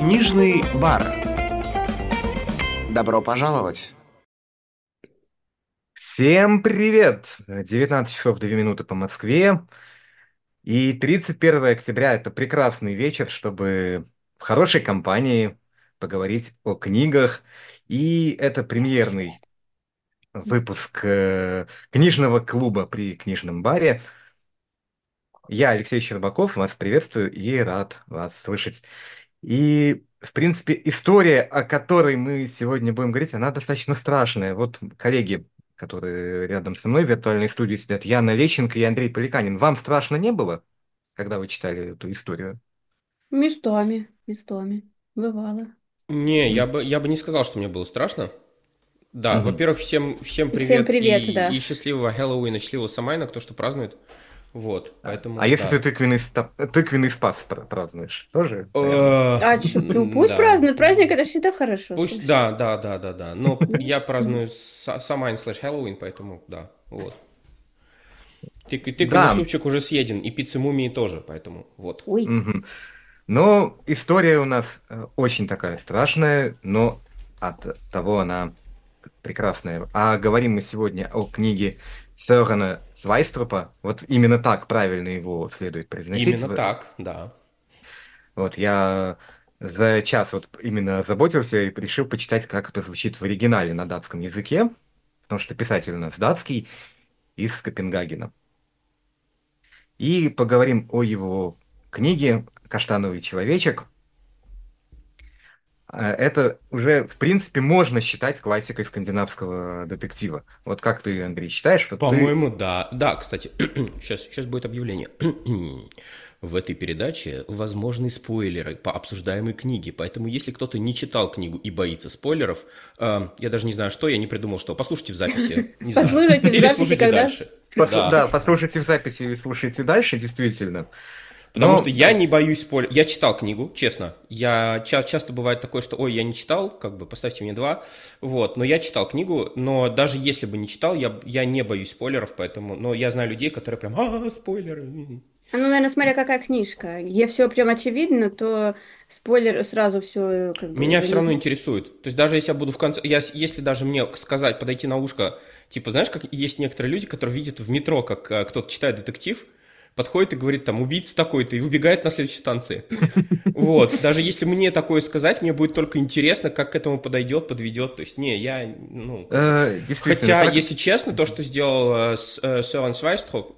Книжный бар. Добро пожаловать. Всем привет! 19 часов 2 минуты по Москве. И 31 октября– это прекрасный вечер, чтобы в хорошей компании поговорить о книгах. И это премьерный выпуск книжного клуба при книжном баре. Я, Алексей Щербаков, вас приветствую и рад вас слышать. И, в принципе, история, о которой мы сегодня будем говорить, она достаточно страшная. Вот коллеги, которые рядом со мной в виртуальной студии сидят, Яна Лещенко и Андрей Поликанин, вам страшно не было, когда вы читали эту историю? Местами, местами. Бывало. Не, я М, бы, я бы не сказал, что мне было страшно. Да, мгм. во-первых, всем Всем привет привет, да. и счастливого Хэллоуина, счастливого Самайна, кто что празднует. Вот, А поэтому, если ты да. тыквенный спас празднуешь, тоже, наверное? Ну пусть Да. празднуют. Праздник это всегда хорошо, Пусть, слушай. да. Но Да? я Мгм. праздную Самайн слэш Хэллоуин, поэтому, да, вот. Тыквенный Да, супчик уже съеден, и пицца мумии тоже, поэтому, вот. Ой. мгм. Но история у нас очень такая страшная, но от того она прекрасная. А говорим мы сегодня о книге Сёгана Свайструпа. Вот именно так правильно его следует произносить. Именно так, да. Вот я за час вот именно озаботился и решил почитать, как это звучит в оригинале на датском языке, потому что писатель у нас датский, из Копенгагена. И поговорим о его книге «Каштановый человечек». Это уже, в принципе, можно считать классикой скандинавского детектива. Вот как ты, Андрей, считаешь? Вот ты... По-моему, да. Да, кстати, сейчас будет объявление. В этой передаче возможны спойлеры по обсуждаемой книге, поэтому если кто-то не читал книгу и боится спойлеров, я даже не знаю что, я не придумал что, послушайте в записи, не знаю, Послушайте в или записи, слушайте когда... дальше. Да, Да, послушайте в записи и слушайте дальше, действительно. потому что Но я не боюсь спойлеров. Я читал книгу, честно. Я часто бывает такое, что, ой, я не читал, как бы поставьте мне 2. Вот, но я читал книгу, но даже если бы не читал, я не боюсь спойлеров, поэтому, но я знаю людей, которые прям, спойлеры. Ну, наверное, смотря какая книжка. Если все прям очевидно, то спойлер сразу все как бы Меня все равно вынесет. интересует. То есть даже если я буду в конце, если даже мне сказать, подойти на ушко, типа, знаешь, как есть некоторые люди, которые видят в метро, как кто-то читает детектив, подходит и говорит там убийца такой-то и убегает на следующей станции. Вот, даже если мне такое сказать, мне будет только интересно, как к этому подойдет, подведет. То есть, не, я, ну, как бы... действительно, Хотя, если честно, то, что сделал Сёрен Свайстроп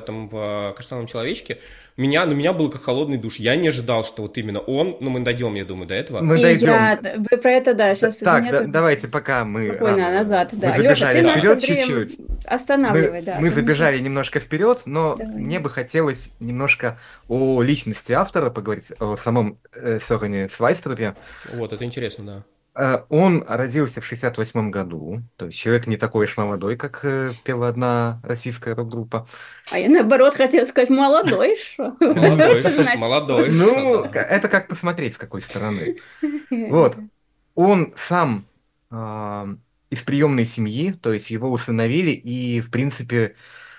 в «Каштановом человечке», на меня был как холодный душ. Я не ожидал, что вот именно он, ну, мы дойдем, я думаю, до этого. мы И дойдем. вы про это, да, сейчас Так, меня тоже давайте, пока мы спокойно назад, мы да. Леша, забежали ты нас с вперед Андреем чуть-чуть. останавливай, да, а Мы то мы сейчас... забежали немножко вперед, но Давай. мне бы хотелось немножко о личности автора поговорить, о самом Сёгане Свайструпе. Вот, это интересно, да. Он родился в 68 году, то есть человек не такой уж молодой, как пела одна российская рок-группа. А я наоборот хотела сказать молодой, что? Это значит Молодой, что, Ну, да. это как посмотреть, с какой стороны. Вот, он сам а, из приемной семьи, то есть его усыновили, и, в принципе,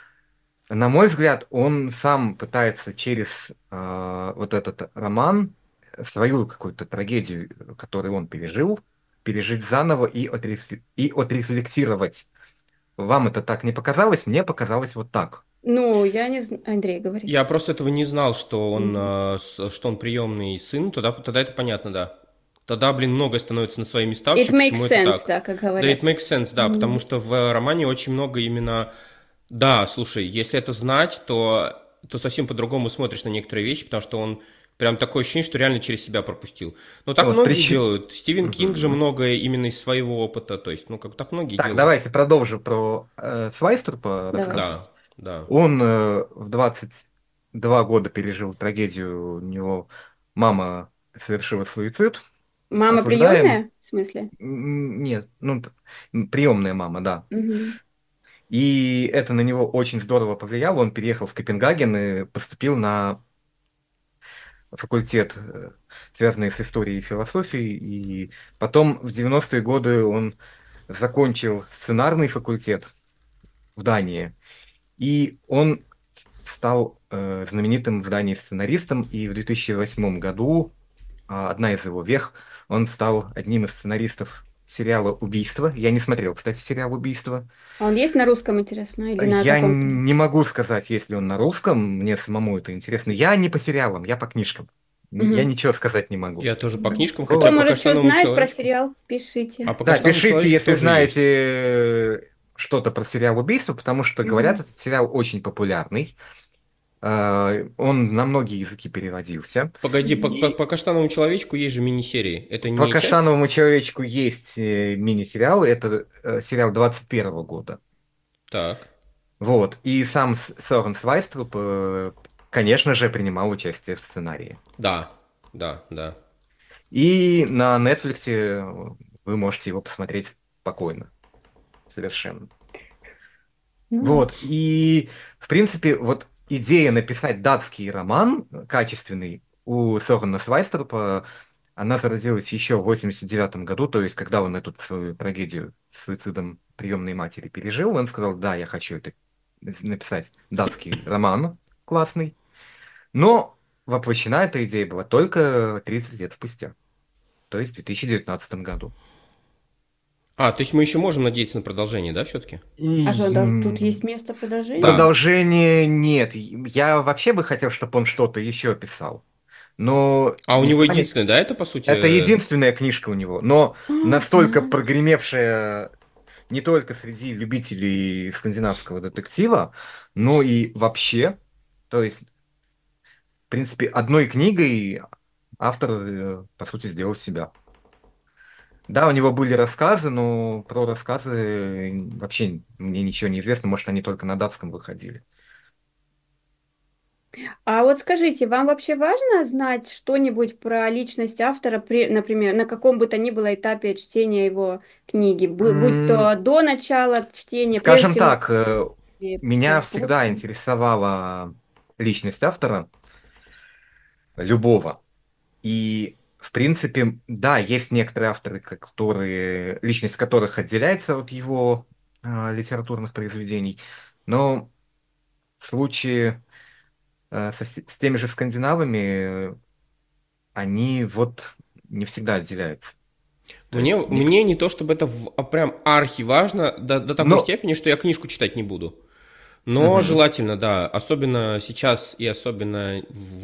на мой взгляд, он сам пытается через вот этот роман свою какую-то трагедию, которую он пережил, пережить заново и, и отрефлексировать. Вам это так не показалось? Мне показалось вот так. Ну, я не знаю. Андрей, говори. Я просто этого не знал, что Мгм. что он приемный сын, тогда это понятно, да. Тогда, блин, многое становится на свои места It вообще, makes почему это sense, так. да, как Да, it говорят. makes sense, да, потому Мгм. что в романе очень много именно... Да, слушай, если это знать, то совсем по-другому смотришь на некоторые вещи, потому что он прям такое ощущение, что реально через себя пропустил. Но так Вот, многие делают. Стивен Кинг же Мгм. многое именно из своего опыта, то есть, ну, как так многие Так, делают. давайте продолжим про Свайструпа Давай. Да, рассказывать. да. Он в 22 года пережил трагедию, у него мама совершила суицид. Мама Осуждаем. приемная? В смысле? Нет, ну, приемная мама, да. Мгм. И это на него очень здорово повлияло. Он переехал в Копенгаген и поступил на факультет, связанный с историей и философией. И потом в 90-е годы он закончил сценарный факультет в Дании. И он стал знаменитым в Дании сценаристом. И в 2008 году одна из его вех. Он стал одним из сценаристов сериала «Убийство». Я не смотрел, кстати, сериал «Убийство». А он есть на русском, интересно, или на Я каком-то? не могу сказать, есть ли он на русском, мне самому это интересно. Я не по сериалам, я по книжкам. Я Мгм. ничего сказать не могу. Я тоже по книжкам, Кто, хотя Вот. по может, что каштановому знает про человечку. сериал, А пишите. по Да, каштановому пишите, человечку если тоже есть. знаете что-то про сериал «Убийство», потому что, говорят, Мгм. этот сериал очень популярный. Он на многие языки переводился. Погоди, И по каштановому человечку есть же мини-серии. Это по не часть? «Каштановому человечку» есть мини-сериал. Это сериал 21 года. Так. Вот. И сам Сорен Свайструп, конечно же, принимал участие в сценарии. Да, да, да. И на Netflix вы можете его посмотреть спокойно. Совершенно. Ну, Вот. И, в принципе, вот идея написать датский роман качественный у Сорена Свайструпа, она зародилась еще в 89 году, то есть когда он эту свою трагедию с суицидом приемной матери пережил, он сказал, да, я хочу это написать датский роман классный, но воплощена эта идея была только 30 лет спустя, то есть в 2019 году. То есть мы еще можем надеяться на продолжение, да, все-таки? а что, И, тут есть место продолжения? Да. продолжения нет. Я вообще бы хотел, чтобы он что-то еще писал. Но А у не него станет. единственное, да, это по Это сути... единственная книжка у него, но настолько Ага. прогремевшая не только среди любителей скандинавского детектива, но и вообще. То есть, в принципе, одной книгой автор, по сути, сделал себя. Да, у него были рассказы, но про рассказы вообще мне ничего не известно. Может, они только на датском выходили. А вот скажите, вам вообще важно знать что-нибудь про личность автора, например, на каком бы то ни было этапе чтения его книги, будь то до начала чтения, прежде Скажем всего, так, или меня всегда после? интересовала личность автора, любого. И, в принципе, да, есть некоторые авторы, личность которых отделяется от его литературных произведений, но в случае с теми же скандинавами они вот не всегда отделяются. То Мне, есть, мне не то, чтобы это прям архи важно до такой но... степени, что я книжку читать не буду. Но Мгм. желательно, да, особенно сейчас и особенно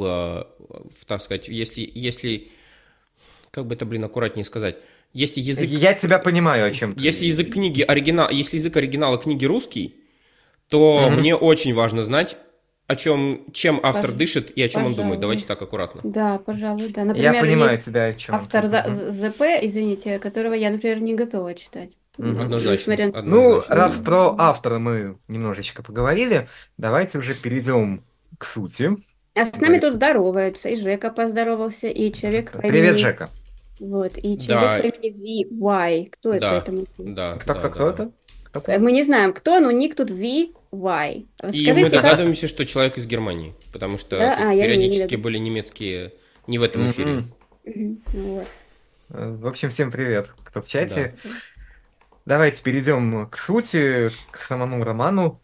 так сказать, если, как бы это, аккуратнее сказать, если язык, Я тебя понимаю, о чем если язык ты. книги оригинал, если язык оригинала книги русский, то Мгм. мне очень важно знать, чем автор Пож- дышит и о чем он думает. Давайте Пожалуй. так аккуратно. Да, пожалуй, да. Я Например, понимаю есть тебя, о чем ты. автор Мгм. ЗП, извините, которого я, например, не готова читать. Мгм. Однозначно, Несмотря... Ну, однозначно, раз да. про автора мы немножечко поговорили, давайте уже перейдем к сути. А Как с нами тут говорится. здороваются, и Жека поздоровался, и человек по Привет, имени... Жека. Вот, и человек по Да, имени Ви. Кто это да, может быть? да, Кто, да, кто, кто да. это? Кто? Мы не знаем, кто, но ник тут Ви. И мы Скажите, как... догадываемся, что человек из Германии, потому что Да, тут я не периодически догадалась. были немецкие, не в этом эфире. Мгм. Ну вот. В общем, всем привет, кто в Да. чате. Давайте перейдем к сути, к самому роману.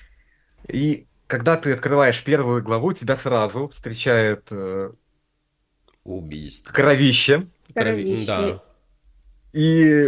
И когда ты открываешь первую главу, тебя сразу встречает Убийство. кровище. Кровище. Да. И,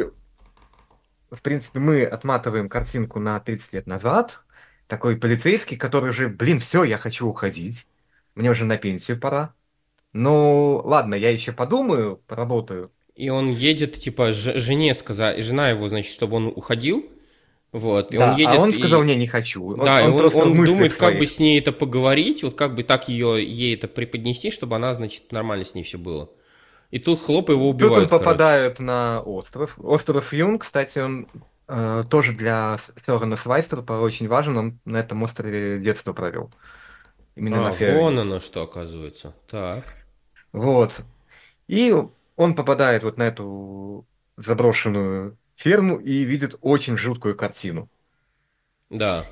в принципе, мы отматываем картинку на 30 лет назад. Такой полицейский, который уже, блин, все, я хочу уходить. Мне уже на пенсию пора. Ну, ладно, я еще подумаю, поработаю. И он едет, типа, жене сказать, жена его, значит, чтобы он уходил, вот, и он Да, а едет, он сказал, и, не хочу. да, и Он он, просто в он мыслях думает, как бы своих. с ней это поговорить, вот как бы так ей это преподнести, чтобы она, значит, нормально с ней все было. И тут хлоп, его Тут он убивают, короче. попадает на остров. Остров Юн, кстати, он тоже для Сорена Свайстерпа очень важен. Он на этом острове детство провел. Именно на Вон Феррине. оно что, оказывается. Так, Вот. И он попадает вот на эту заброшенную ферму и видит очень жуткую картину. да.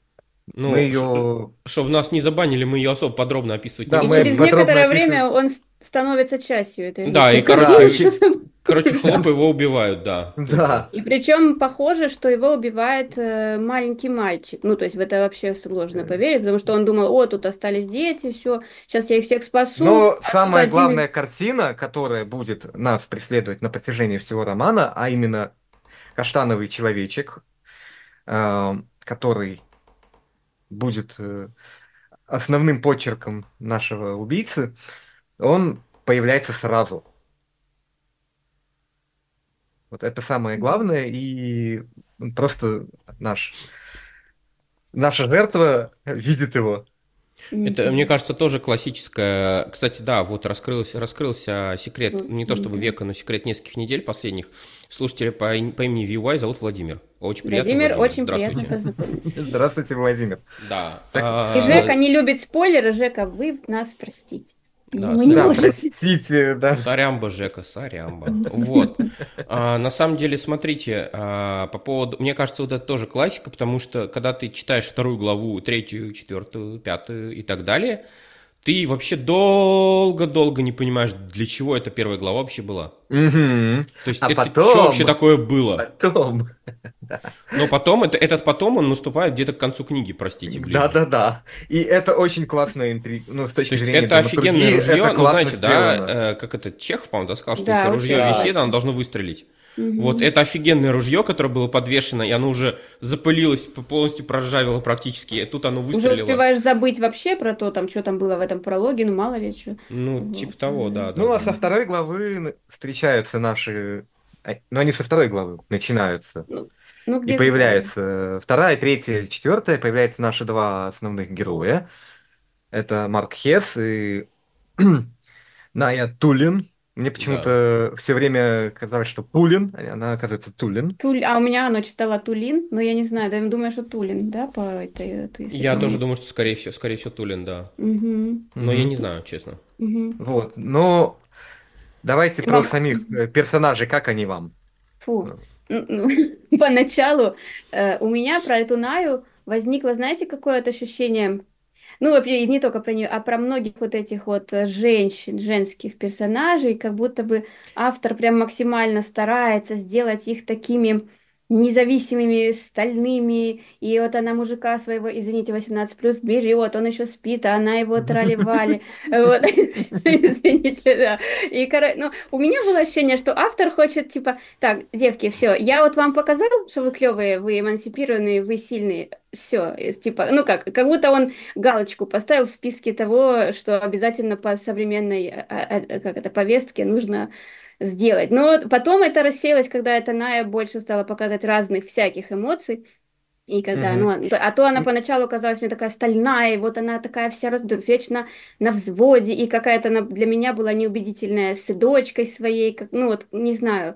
Мы Ну, ее... чтобы нас не забанили, мы ее особо подробно описывать не Да, И мы через будем. подробно некоторое время описывать... он становится частью этой жизни. Да, и, Да, очень... короче, хлоп, его убивают, да. Да. И причем похоже, что его убивает маленький мальчик. Ну, то есть в это вообще сложно поверить, потому что он думал, о, тут остались дети, все, сейчас я их всех спасу. Но А тут самая один из... главная картина, которая будет нас преследовать на протяжении всего романа, а именно каштановый человечек, который будет основным почерком нашего убийцы, он появляется сразу. Вот это самое главное, и просто наша жертва видит его. Это, мне Мгм. кажется, тоже классическая. Кстати, да, вот раскрылся секрет, не то чтобы Да. века, но секрет нескольких недель последних. Слушателя по имени VY зовут Владимир. Очень приятно, Владимир, Владимир. очень приятно Здравствуйте. познакомиться. Здравствуйте, Владимир. Да. Так, И Жека не любит спойлеры. Жека, вы нас простите. Да, Мы не да, можем. простите, да. Сорямба, Жека, сорямба. Вот. На самом деле, смотрите, по поводу... Мне кажется, вот это тоже классика, потому что, когда ты читаешь вторую главу, третью, четвертую, пятую и так далее, ты вообще долго-долго не понимаешь, для чего эта первая глава вообще была. Мгм. То есть, А это что вообще потом, такое было? потом, Но потом, этот потом, он наступает где-то к концу книги, простите, блин. да-да-да. И это очень классная интрига, ну, с То точки есть, зрения это офигенное драматургии, ружье, это ну, классно знаете, да, сделано. как это, Чехов, по-моему, да, сказал, что Да, если очень ружье Да. висит, оно классно. должно выстрелить. Вот, Мгм. это офигенное ружье, которое было подвешено, и оно уже запылилось, полностью проржавело практически, и тут оно Уже выстрелило. успеваешь забыть вообще про то, там, что там было в этом прологе, ну, мало ли что. Ну, типа Вот. того, да, да, Ну, а да. со второй главы встречаются наши... Ну, они со второй главы начинаются. Ну, ну, И где-то так. появляется вторая, третья, четвертая, появляются наши два основных героя. Это Марк Хесс и Ная Тулин. Мне Да. почему-то все время казалось, что Пулин, а она оказывается Тулин. А у меня оно читала Тулин, но я не знаю, да, думаю, что Тулин, да, по этой, с Я этим тоже месте. думаю, что скорее всего, Тулин, да. Угу, Но я Мгм. не знаю, честно. угу. Вот, но давайте про Вам, самих персонажей, как они вам? фу, Ну, поначалу у меня про эту Наю возникло, знаете, какое-то ощущение, ну, вообще, и не только про нее, а про многих вот этих вот женщин, женских персонажей, как будто бы автор прям максимально старается сделать их такими независимыми, стальными, и вот она мужика своего, извините, 18+, берет, он еще спит, а она его трали-вали, вот, извините, да, и, ну, у меня было ощущение, что автор хочет, типа, так, девки, все, я вот вам показал, что вы клевые, вы эмансипированные, вы сильные, все, типа, ну как будто он галочку поставил в списке того, что обязательно по современной, как это, повестке нужно сделать. Но потом это рассеялось, когда эта Ная больше стала показывать разных всяких эмоций. И когда, ну, мгм. а то она поначалу казалась мне такая стальная, и вот она такая вся вечно на взводе, и какая-то она для меня была неубедительная с дочкой своей, как, ну вот, не знаю.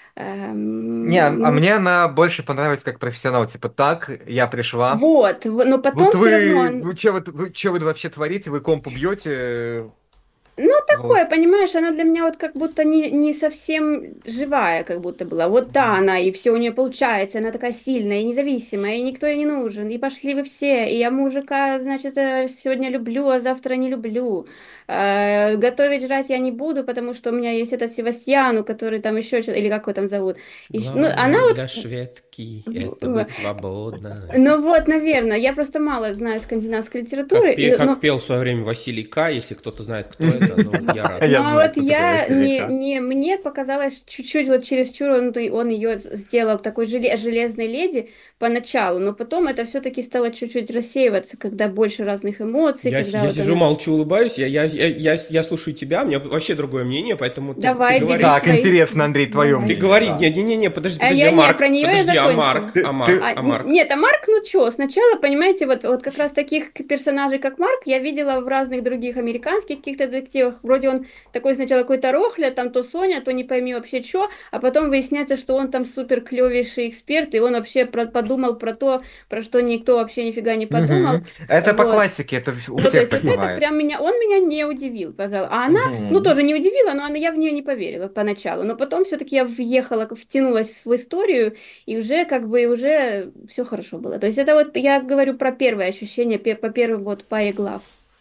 Не, а Ну, мне она больше понравилась как профессионал. Типа, так, я пришла. вот, но Вот потом все равно вы что вы вообще творите? Вы компу бьете? ну, такое, Вот. понимаешь, она для меня вот как будто не совсем живая, как будто была. Вот да, она, и все у нее получается, она такая сильная и независимая, и никто ей не нужен, и пошли вы все, и я мужика, значит, сегодня люблю, а завтра не люблю. Готовить, жрать я не буду, потому что у меня есть этот Севастьяну, который там еще что-то, или как его там зовут. Ну, она Главное для вот... шведки это быть свободной. Ну вот, наверное, я просто мало знаю скандинавской литературы, Как пел в свое время Василий К, если кто-то знает, кто это, ну, я рад. Я ну, а знаю, вот кто такой я Василий К. мне показалось чуть-чуть вот чересчур он ее сделал такой железной леди поначалу, но потом это все-таки стало чуть-чуть рассеиваться, когда больше разных эмоций, когда Я вот сижу, она... молчу, улыбаюсь, я слушаю тебя, у меня вообще другое мнение, поэтому ты Давай, говори. делись Так, своей. интересно, Андрей, твое Давай. Ты мнение, говори, да. не, подожди, Я а не, Марк, про нее я подожди, а закончила. Марк, а Марк, а Марк. Нет, а Марк, ну что, сначала, понимаете, вот как раз таких персонажей, как Марк, я видела в разных других американских каких-то детективах. Вроде он такой сначала какой-то рохля, там то Соня, то не пойми вообще что, а потом выясняется, что он там супер клевейший эксперт, и он вообще подумал про то, про что никто вообще нифига не подумал. Мгм. Это по Вот. классике, это у Ну, то всех есть так вот это бывает. прям он меня не удивил, пожалуй. А она, ну, Мгм. тоже не удивила, но я в нее не поверила поначалу. Но потом все-таки я въехала, втянулась в историю, и уже как бы уже все хорошо было. То есть это вот я говорю про первое ощущение по первым вот паре глав.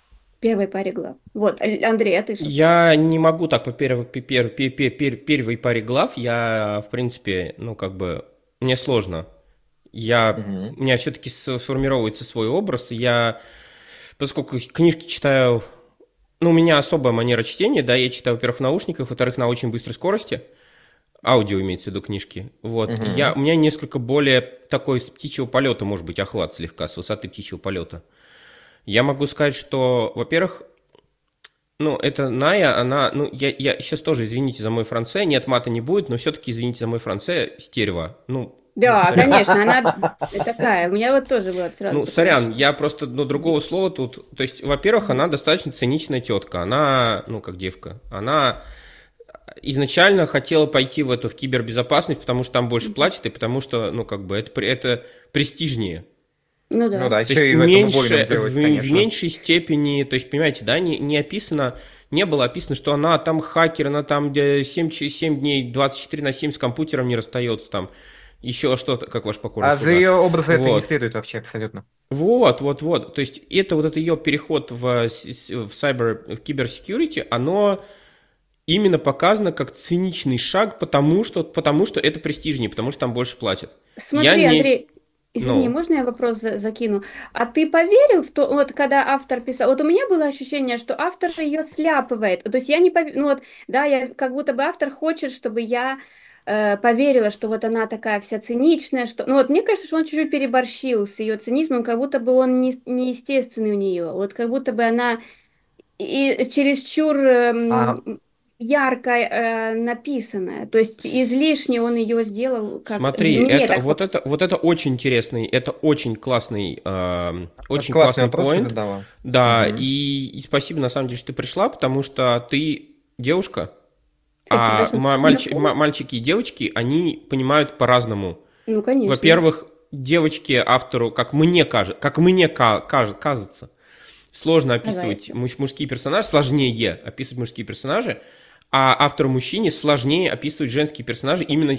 первой паре глав. Вот, Андрей, а ты что скажешь? Я не могу так по первой паре глав. Я, в принципе, ну, как бы, мне сложно. Мгм. У меня все-таки сформировывается свой образ. Поскольку книжки читаю, ну, у меня особая манера чтения, да, я читаю, во-первых, в наушниках, во-вторых, на очень быстрой скорости. Аудио имеется в виду книжки. Вот. Мгм. У меня несколько более такой с птичьего полета, может быть, охват слегка, с высоты птичьего полета. Я могу сказать, что, во-первых, ну, это Ная, она, ну, я сейчас тоже, извините за мой франце, нет, мата не будет, но все-таки, извините за мой франце, стерва. Ну, Да, сорян. конечно, она такая. У меня вот тоже вот сразу Ну, такое сорян, ощущение. я просто, ну, другого слова тут... То есть, во-первых, она достаточно циничная тетка, она, ну, как девка, она изначально хотела пойти в кибербезопасность, потому что там больше платят, и потому что, ну, как бы, это престижнее. Ну Ну да. да, То есть еще и в этом убойном делать, в конечно. меньшей степени, то есть, понимаете, да, не описано, не было описано, что она там хакер, она там 7 дней 24/7 с компьютером не расстается, там еще что-то, как ваш покорный А за слуга. ее образа это не Вот. следует вообще абсолютно. Вот. То есть это вот это ее переход в киберсекьюрити, оно именно показано как циничный шаг, потому что это престижнее, потому что там больше платят. Я Смотри, не, Андрей, извини, ну, можно я вопрос закину? А ты поверил в то, вот когда автор писал, вот у меня было ощущение, что автор ее сляпывает. То есть я не поверила, ну вот, да, я как будто бы автор хочет, чтобы я поверила, что вот она такая вся циничная, что, ну вот мне кажется, что он чуть-чуть переборщил с ее цинизмом, как будто бы он неестественный у нее, вот как будто бы она и чересчур А, ярко написанная, то есть излишне он ее сделал, как смотри, мне так. вот это очень интересный, это очень классный классный вопрос ты поинт. задала. Да, Мгм. и спасибо на самом деле, что ты пришла, потому что ты девушка, Спасибо, а что напомнил. мальчики и девочки, они понимают по-разному. Ну, конечно. Во-первых, девочке, автору, кажется, сложно описывать Казается. мужские персонажи, сложнее описывать мужские персонажи, а автору мужчине сложнее описывать женские персонажи. Именно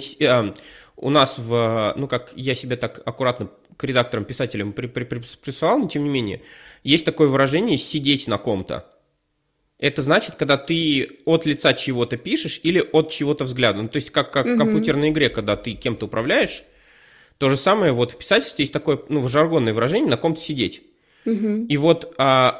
у нас ну как я себя так аккуратно к редакторам, писателям присылал, но тем не менее, есть такое выражение «сидеть на ком-то». Это значит, когда ты от лица чего-то пишешь или от чего-то взгляда. Ну, то есть, как в Угу, компьютерной игре, когда ты кем-то управляешь, то же самое вот в писательстве есть такое, ну, жаргонное выражение «на ком-то сидеть». угу. И вот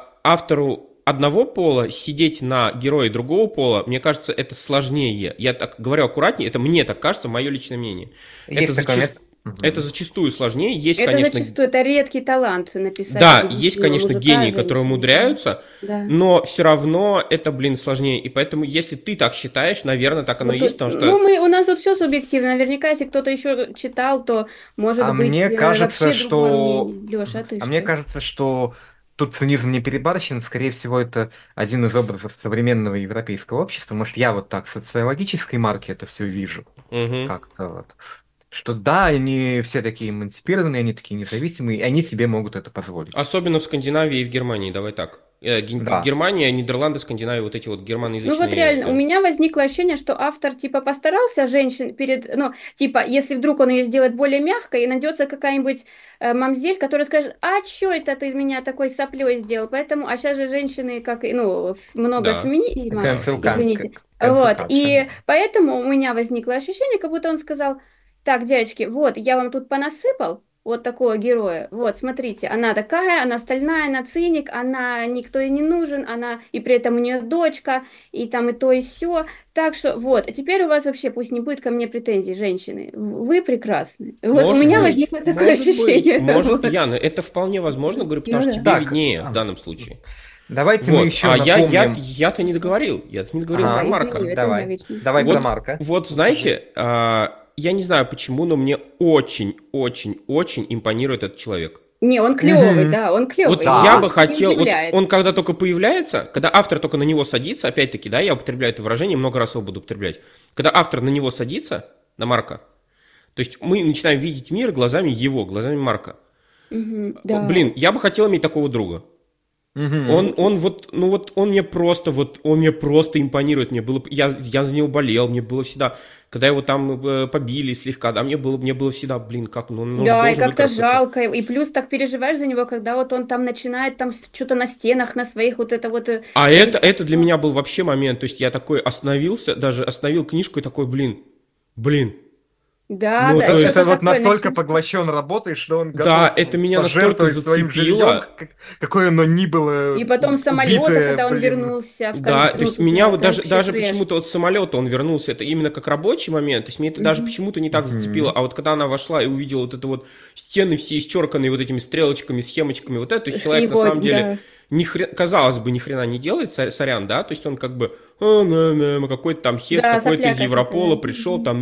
автору одного пола сидеть на герое другого пола, мне кажется, это сложнее. Я так говорю аккуратнее, это мне так кажется, мое личное мнение. Это, Есть такой зачаст... метод. это Мгм. зачастую сложнее. Есть, Это конечно, зачастую это редкий талант написать да, есть, действительно конечно, мужика, гении, которые женщины. Да. умудряются, Да. но все равно это, блин, сложнее. И поэтому, если ты так считаешь, наверное, так оно и Вот, есть, потому ну, что... у нас тут все субъективно. Наверняка, если кто-то еще читал, то А может быть мне кажется, вообще другое что... мнение. Леша, а ты А мне что? кажется, что тут цинизм не перебарщен. Скорее всего, это один из образов современного европейского общества. Может, я вот так в социологической марке это все вижу. Мгм. Как-то вот. Что да, они все такие эмансипированные, они такие независимые, и они себе могут это позволить. Особенно в Скандинавии и в Германии, давай так. Да. Германия, Нидерланды, Скандинавия, вот эти вот Ну вот германоязычные... реально, у меня возникло ощущение, что автор типа постарался женщин перед, ну, типа, если вдруг он ее сделает более мягкой, и найдется какая-нибудь мамзель, которая скажет, а чё это ты меня такой соплей сделал? Поэтому, а сейчас же женщины, как, ну, много Да, феминизма, да, извините. Вот, Канцелкальче, и да. поэтому у меня возникло ощущение, как будто он сказал, так, девочки, вот, я вам тут понасыпал, вот такого героя. Вот, смотрите, она такая, она стальная, она циник, она никто ей не нужен, она и при этом у нее дочка, и там и то, и сё. Так что вот, а теперь у вас вообще пусть не будет ко мне претензий, женщины. Вы прекрасны. Вот у меня возникло такое ощущение. Вот. Яна, это вполне возможно, говорю, потому Ну что да. тебе Так, виднее в данном случае. давайте мы Вот, еще напомним. я-то не договорил, я-то не договорил про Ага, Давай, извини, Марка. это у меня давай. вечно. Давай про Марка. Вот Скажи. знаете, я не знаю почему, но мне очень импонирует этот человек. Не, он клевый, Мгм. да, он Вот клевый. я бы Да. Не хотел, вот удивляет. он когда только появляется, когда автор только на него садится, опять-таки, да, я употребляю это выражение, много раз его буду употреблять. Когда автор на него садится, на Марка, то есть мы начинаем видеть мир глазами его, глазами Марка. Мгм, да. Блин, я бы хотел иметь такого друга. Мгм. Он вот, ну вот, он мне просто импонирует. Я за него болел, мне было всегда, когда его там побили слегка, да, мне было всегда, блин, как, ну он же Да, и должен как-то выкарабкаться. жалко. И плюс так переживаешь за него, когда вот он там начинает там что-то на стенах, на своих вот это вот А рисовать. это для меня был вообще момент, то есть я такой остановился, даже остановил книжку и такой, блин, Да, ну да, то То есть что-то он вот есть, такое настолько начинает. поглощен работой, что он да, готов это меня настолько пожертвовать своим жильем, зацепило. какое оно ни было И потом самолета, убитое, когда он блин. вернулся в Да, конце, то ну, есть меня туда, вот это вообще даже трэш. почему-то от самолета он вернулся, это именно как рабочий момент, то есть мне это даже Мгм. почему-то не так зацепило, Мгм. а вот когда она вошла и увидела вот это вот стены все исчерканные вот этими стрелочками, схемочками, вот это, то есть человек на Его, самом деле, да. казалось бы, ни хрена не делает, сорян, да, то есть он как бы, какой-то там хес, Да, какой-то сопля из Европола какая-то. пришел, там,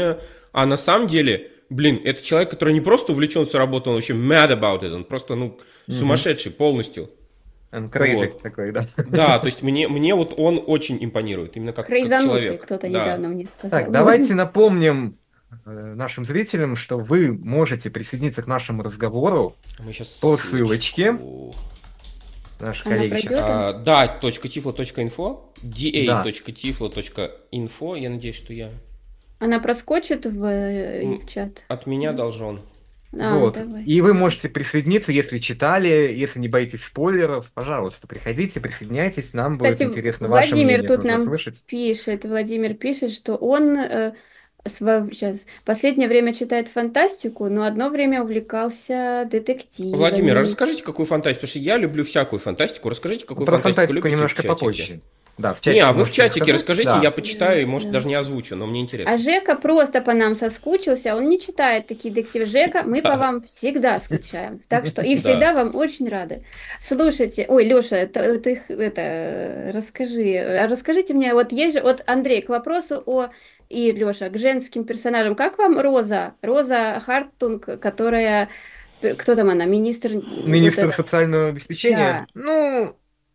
а на самом деле, блин, это человек, который не просто увлечен своей работой, он вообще mad about it, он просто, ну, Мгм. сумасшедший полностью, Он crazy вот. такой, да. Да, то есть мне вот он очень импонирует, именно как Крейзанутый, человек. кто-то Да. недавно мне Так, сказал. Вот. давайте напомним нашим зрителям, что вы можете присоединиться к нашему разговору Мы сейчас по ссылочке. ссылочку. Наши Она коллеги сейчас. пройдет? Да, .tiflo.info, Да. da.tiflo.info. Я надеюсь, что я Она проскочит в м, чат? от меня должен. Вот. Давай. И вы можете присоединиться, если читали, если не боитесь спойлеров, пожалуйста, приходите, присоединяйтесь, нам будет Кстати, интересно ваше Владимир мнение тут тоже нам услышать. пишет, Владимир пишет, что он сейчас последнее время читает фантастику, но одно время увлекался Владимир, а детективами. расскажите, какую фантастику, потому что я люблю всякую фантастику. Расскажите, какую Про фантастику фантастику любите в немножко чатике. попозже. Да, в Не, а чатике вы в можете чатике рассказать. расскажите, я Да. почитаю и, может, Да. даже не озвучу, но мне А интересно. Жека просто по нам соскучился, он не читает такие детективы. Жека, мы по Да, вам всегда скучаем. Так что и да. всегда вам очень рады. Слушайте, ой, Леша, ты это расскажи. Расскажите мне, вот есть же, вот Андрей, к вопросу и Леша, к женским персонажам. Как вам Роза? Роза Хартунг, которая, кто там она, министр, вот Министр это, социального обеспечения, да. ну,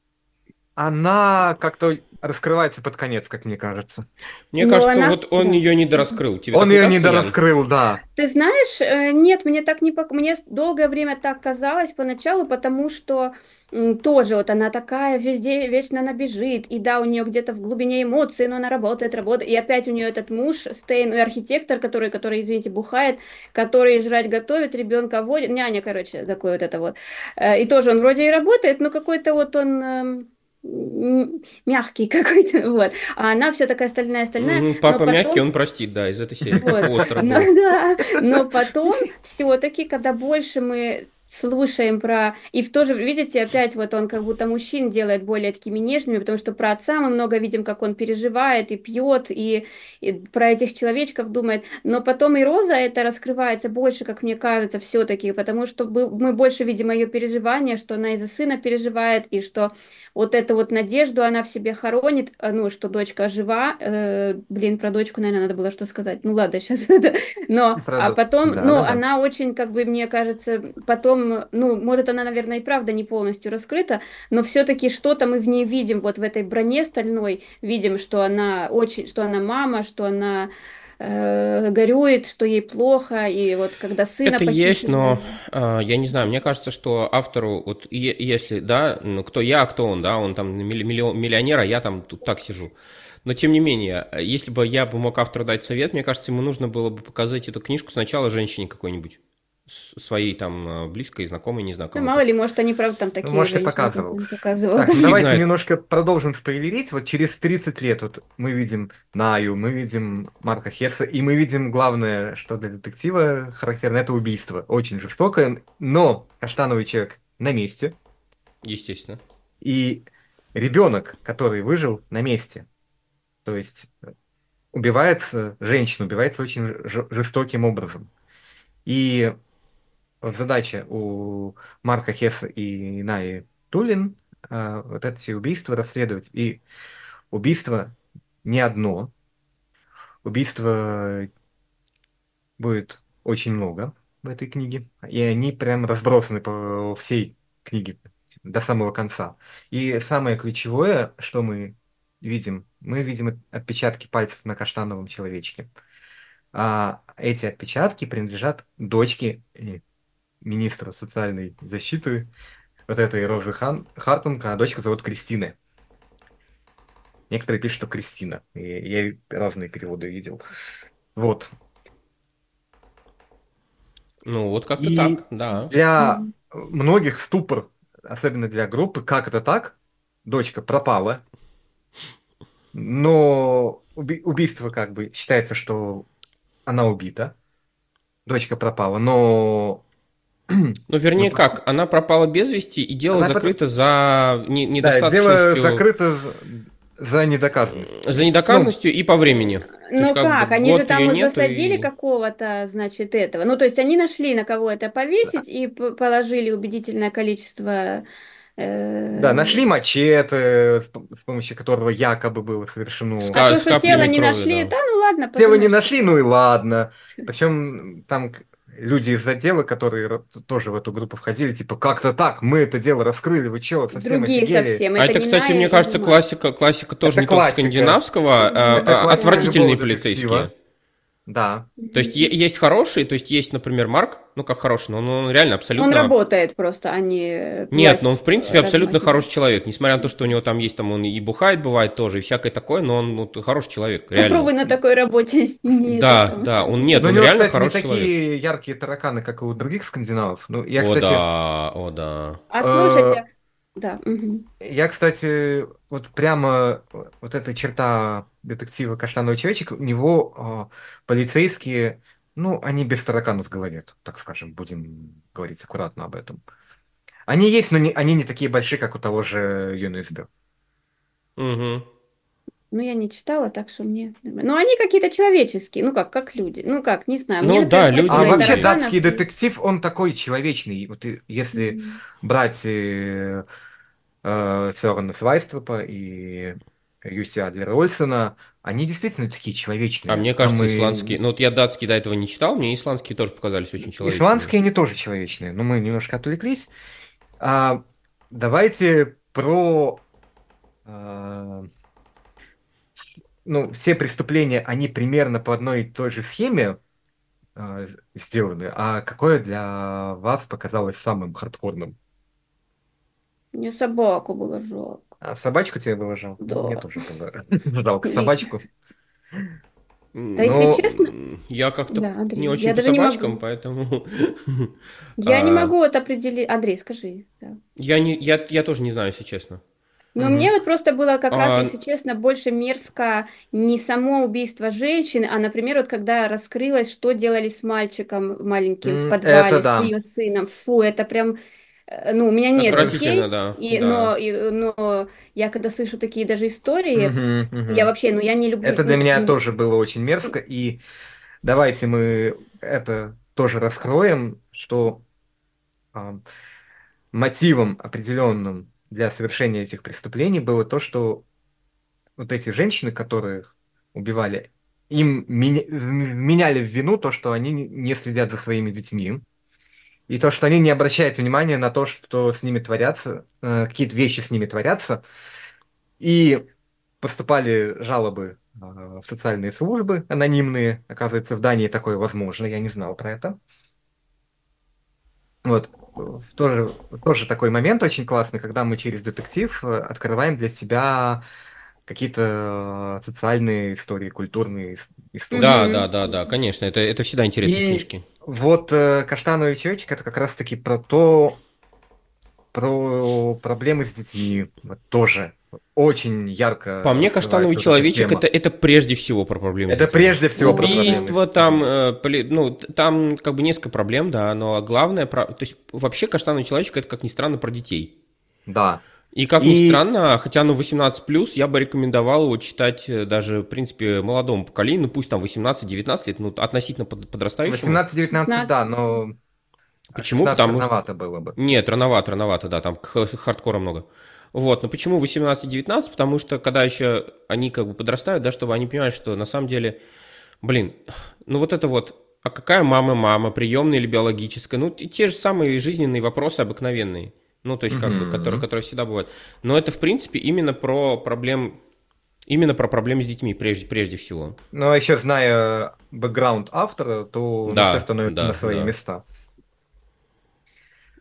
она как-то раскрывается под конец, как мне кажется. Мне Но кажется, она, вот он да. ее не дораскрыл. Тебе Он так не ее не кажется, Ян? дораскрыл, да. Ты знаешь, нет, мне так не мне долгое время так казалось поначалу, потому что тоже вот она такая везде вечно она бежит, и да, у нее где-то в глубине эмоций, но она работает, и опять у нее этот муж Стейн, архитектор, который, извините, бухает, который жрать готовит, ребенка водит, няня, короче, такой вот это вот. И тоже он вроде и работает, но какой-то вот он мягкий какой-то, вот. А она вся такая стальная, Мгм, но папа мягкий, потом он простит, да, из этой серии. вот, Остро было. ну да, но потом все-таки, когда больше мы слушаем про... И в то же, видите, опять вот он как будто мужчин делает более такими нежными, потому что про отца мы много видим, как он переживает и пьет, и про этих человечков думает. Но потом и Роза это раскрывается больше, как мне кажется, все-таки, потому что мы больше видим ее переживания, что она из-за сына переживает, и что вот эту вот надежду она в себе хоронит, ну, что дочка жива. Блин, про дочку, наверное, надо было что сказать. Ну, ладно, сейчас это. Но, а Правда. потом, Да, ну, да, да. она очень, как бы, мне кажется, потом, ну, может, она, наверное, и правда не полностью раскрыта, но все-таки что-то мы в ней видим, вот в этой броне стальной, видим, что она очень, что она мама, что она горюет, что ей плохо, и вот когда сына Это есть, но похитили. я не знаю, мне кажется, что автору, вот если, да, ну кто я, а кто он там миллионер, а я там тут так сижу. Но тем не менее, если бы я бы мог автору дать совет, мне кажется, ему нужно было бы показать эту книжку сначала женщине какой-нибудь, своей там близкой, знакомой, не знаю Ну, кому-то. мало ли, может, они правда там Ну, такие может, и женщины, как показывал. он показывал. Так, ну Фиг давайте знает. немножко продолжим спойлерить. Вот через 30 лет вот мы видим Наю, мы видим Марка Хесса, и мы видим главное, что для детектива характерно, это убийство. Очень жестокое, но каштановый человек на месте, Естественно. и ребенок, который выжил на месте. То есть убивается женщина, убивается очень жестоким образом. И вот задача у Марка Хесса и Наи Тулин вот эти убийства расследовать. И убийство не одно. Убийства будет очень много в этой книге. И они прям разбросаны по всей книге до самого конца. И самое ключевое, что мы видим отпечатки пальцев на каштановом человечке. А эти отпечатки принадлежат дочке министра социальной защиты вот этой Розы Хартунг, а дочку зовут Кристина. Некоторые пишут, что Кристина. И я разные переводы видел. Вот. Ну, вот как-то И так, да. для Мгм. многих ступор, особенно для группы, как это так? Дочка пропала, но убийство как бы считается, что она убита, дочка пропала, но Ну, ну, вернее, как, она пропала без вести, и дело она закрыто за да, дело недостаточностью, закрыто за недоказанностью. за Ну, недоказанностью и по времени. То есть, Ну как бы как, они же год там ее вот нету, засадили и... какого-то, значит, этого. Ну, то есть они нашли на кого это повесить и положили убедительное количество. да, нашли э, мачете, с помощью которого якобы было совершено. А то, С что каплями тело не крови, нашли, да. да, ну ладно, Тело не подумаешь, что нашли, ну и ладно. Причем там люди из отдела, которые тоже в эту группу входили, типа, как-то так, мы это дело раскрыли, вы чё, совсем другие офигели? совсем. А Это это, не кстати, Ная мне и кажется, Жума. классика тоже Это не только классика. скандинавского, Это классика любого отвратительные детектива. полицейские. Да. То есть Мгм. есть хорошие, то есть есть, например, Марк, ну как хороший, но он реально Он абсолютно... работает просто, а не Нет, но он, власть в принципе, абсолютно размахивает. хороший человек. Несмотря на то, что у него там есть, там он и бухает бывает тоже, и всякое такое, но он ну, хороший человек, реально. Попробуй на такой работе не это Да, самое. да, он нет, Но у он него, реально кстати, не хороший человек. такие яркие тараканы, как и у других скандинавов. Ну, О да, о да. А э, слушайте, да, мгм. вот прямо вот эта черта детектива «Каштановый человечек», у него полицейские, ну, они без тараканов говорят, так скажем, будем говорить аккуратно об этом. Они есть, но они не такие большие, как у того же ЮНСБ. Мгм. Ну, я не читала, так что мне... Ну, они какие-то человеческие, ну, как люди. Ну, как, не знаю. Мне, Ну например, да, люди, А хватило и вообще люди. тараканов, датский и... детектив, он такой человечный. Вот если Мгм. брать Сёрена Свайструпа и Юси Адлера Ольсена, они действительно такие А человечные. мне Там кажется, исландские... и Ну вот я датские до этого не читал, мне исландские тоже показались очень человечными. исландские, они тоже человечные, но мы немножко отвлеклись. А, давайте про... а, ну, все преступления, они примерно по одной и той же схеме сделаны. А какое для вас показалось самым хардкорным? Мне собаку было жалко. А собачку тебе было жалко? Ну, мне Да. тоже было жалко И- собачку. А если Но честно... Я как-то Да, не Андрей, очень я по даже не собачкам, могу. поэтому... Я не а, могу вот определить... Андрей, скажи. Да. я тоже не знаю, если честно. Но мне вот просто было как раз, А, если честно, больше мерзко не само убийство женщины, а, например, вот когда раскрылось, что делали с мальчиком маленьким в это подвале, с да. ее сыном. Фу, это прям... Ну, у меня нет Это Отвратительно, детей, да, да. но я когда слышу такие даже истории, Мгм, я мгм. вообще, ну, я не люблю... Это для меня тоже было очень мерзко. И давайте мы это тоже раскроем, что а, мотивом определенным для совершения этих преступлений было то, что вот эти женщины, которых убивали, им вменяли в вину то, что они не следят за своими детьми. И то, что они не обращают внимания на то, что с ними творятся, какие-то вещи с ними творятся. И поступали жалобы в социальные службы анонимные. Оказывается, в Дании такое возможно, я не знал про это. Вот. Тоже такой момент очень классный, когда мы через детектив открываем для себя какие-то социальные истории, культурные истории. Да, да, Мгм. да, да, конечно, это всегда интересные И книжки. вот «Каштановый человечек» — это как раз-таки про проблемы с детьми. Вот тоже очень ярко По мне, «Каштановый раскрывается вот эта человечек» тема. это прежде всего про проблемы с Это детьми. прежде всего про Да. проблемы с Убийство, там, детьми. ну, там как бы несколько проблем, да, но главное, то есть вообще «Каштановый человечек» это, как ни странно, про детей. Да. И как ни И странно, хотя оно 18+, я бы рекомендовал его читать даже, в принципе, молодому поколению, ну пусть там 18-19 лет, ну относительно подрастающему. 18-19, да, 15. но Почему? 16 Потому что... рановато было бы. Нет, рановато, да, там хардкора много. Вот, но почему 18-19? Потому что когда еще они как бы подрастают, да, чтобы они понимали, что на самом деле, блин, ну вот это вот, а какая мама, приемная или биологическая? Ну, те же самые жизненные вопросы обыкновенные. Ну, то есть, как бы, Мгм. которые всегда бывают. Но это, в принципе, именно про проблемы с детьми, прежде всего. Но еще зная бэкграунд автора, то ну, все Да, становится на да, свои да. места.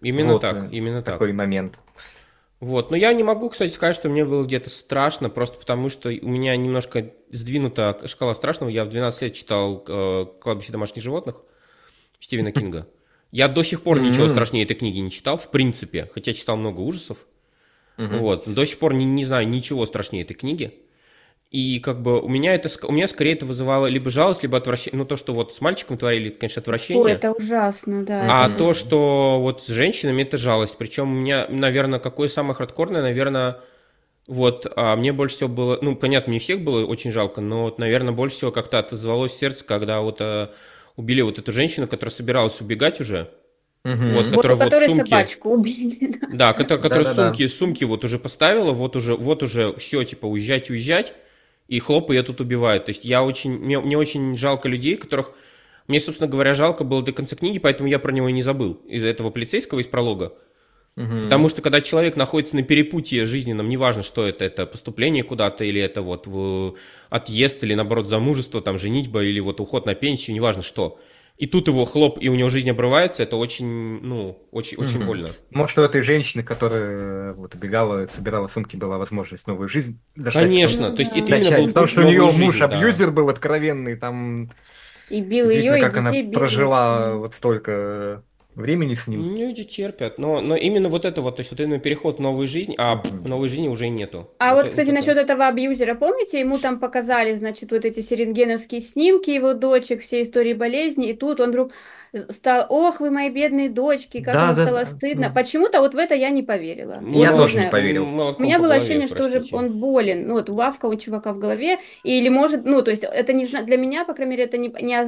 Именно Вот так, именно так. такой момент. Вот, но я не могу, кстати, сказать, что мне было где-то страшно, просто потому что у меня немножко сдвинута шкала страшного. Я в 12 лет читал «Кладбище домашних животных» Стивена Кинга. Я до сих пор ничего страшнее этой книги не читал, в принципе, хотя читал много ужасов. Вот, до сих пор не знаю ничего страшнее этой книги. И как бы у меня скорее это вызывало либо жалость, либо отвращение. Ну, то, что вот с мальчиком творили, это, конечно, отвращение. Ой, это ужасно, да. А то, что вот с женщинами, это жалость. Причем у меня, наверное, какое самое хардкорное, наверное, вот мне больше всего было, ну, понятно, мне всех было очень жалко, но вот, наверное, больше всего как-то отозвалось сердце, когда вот убили вот эту женщину, которая собиралась убегать уже. Вот, которая вот которой сумки... собачку убили. Да, которая сумки вот уже поставила, вот уже все, типа, уезжать, и хлоп, ее тут убивают. То есть мне очень жалко людей, которых... Мне, собственно говоря, жалко было до конца книги, поэтому я про него и не забыл. Из-за этого полицейского, из пролога. Потому что, когда человек находится на перепутье жизненном, неважно, что это поступление куда-то, или это вот отъезд, или, наоборот, замужество, там, женитьба, или вот уход на пенсию, неважно что. И тут его хлоп, и у него жизнь обрывается, это очень больно. Может, у этой женщины, которая вот убегала, собирала сумки, была возможность новую жизнь зачать. Конечно, то есть это именно был потому что у новую нее жизнь, муж да. абьюзер был откровенный, там И бил удивительно, ее, и как она детей бил. прожила вот столько времени с ним. Люди терпят, но именно вот это вот, то есть вот именно переход в новую жизнь, а новой жизни уже нету. А вот, кстати, насчет этого абьюзера, помните, ему там показали, значит, вот эти все рентгеновские снимки его дочек, все истории болезни, и тут он вдруг стал, ох, вы мои бедные дочки, как ему стало стыдно. Почему-то вот в это я не поверила. Я Вот, тоже знаю. не поверил. У меня было ощущение, что уже он болен, ну вот лавка у чувака в голове, или может, ну то есть это не для меня, по крайней мере, это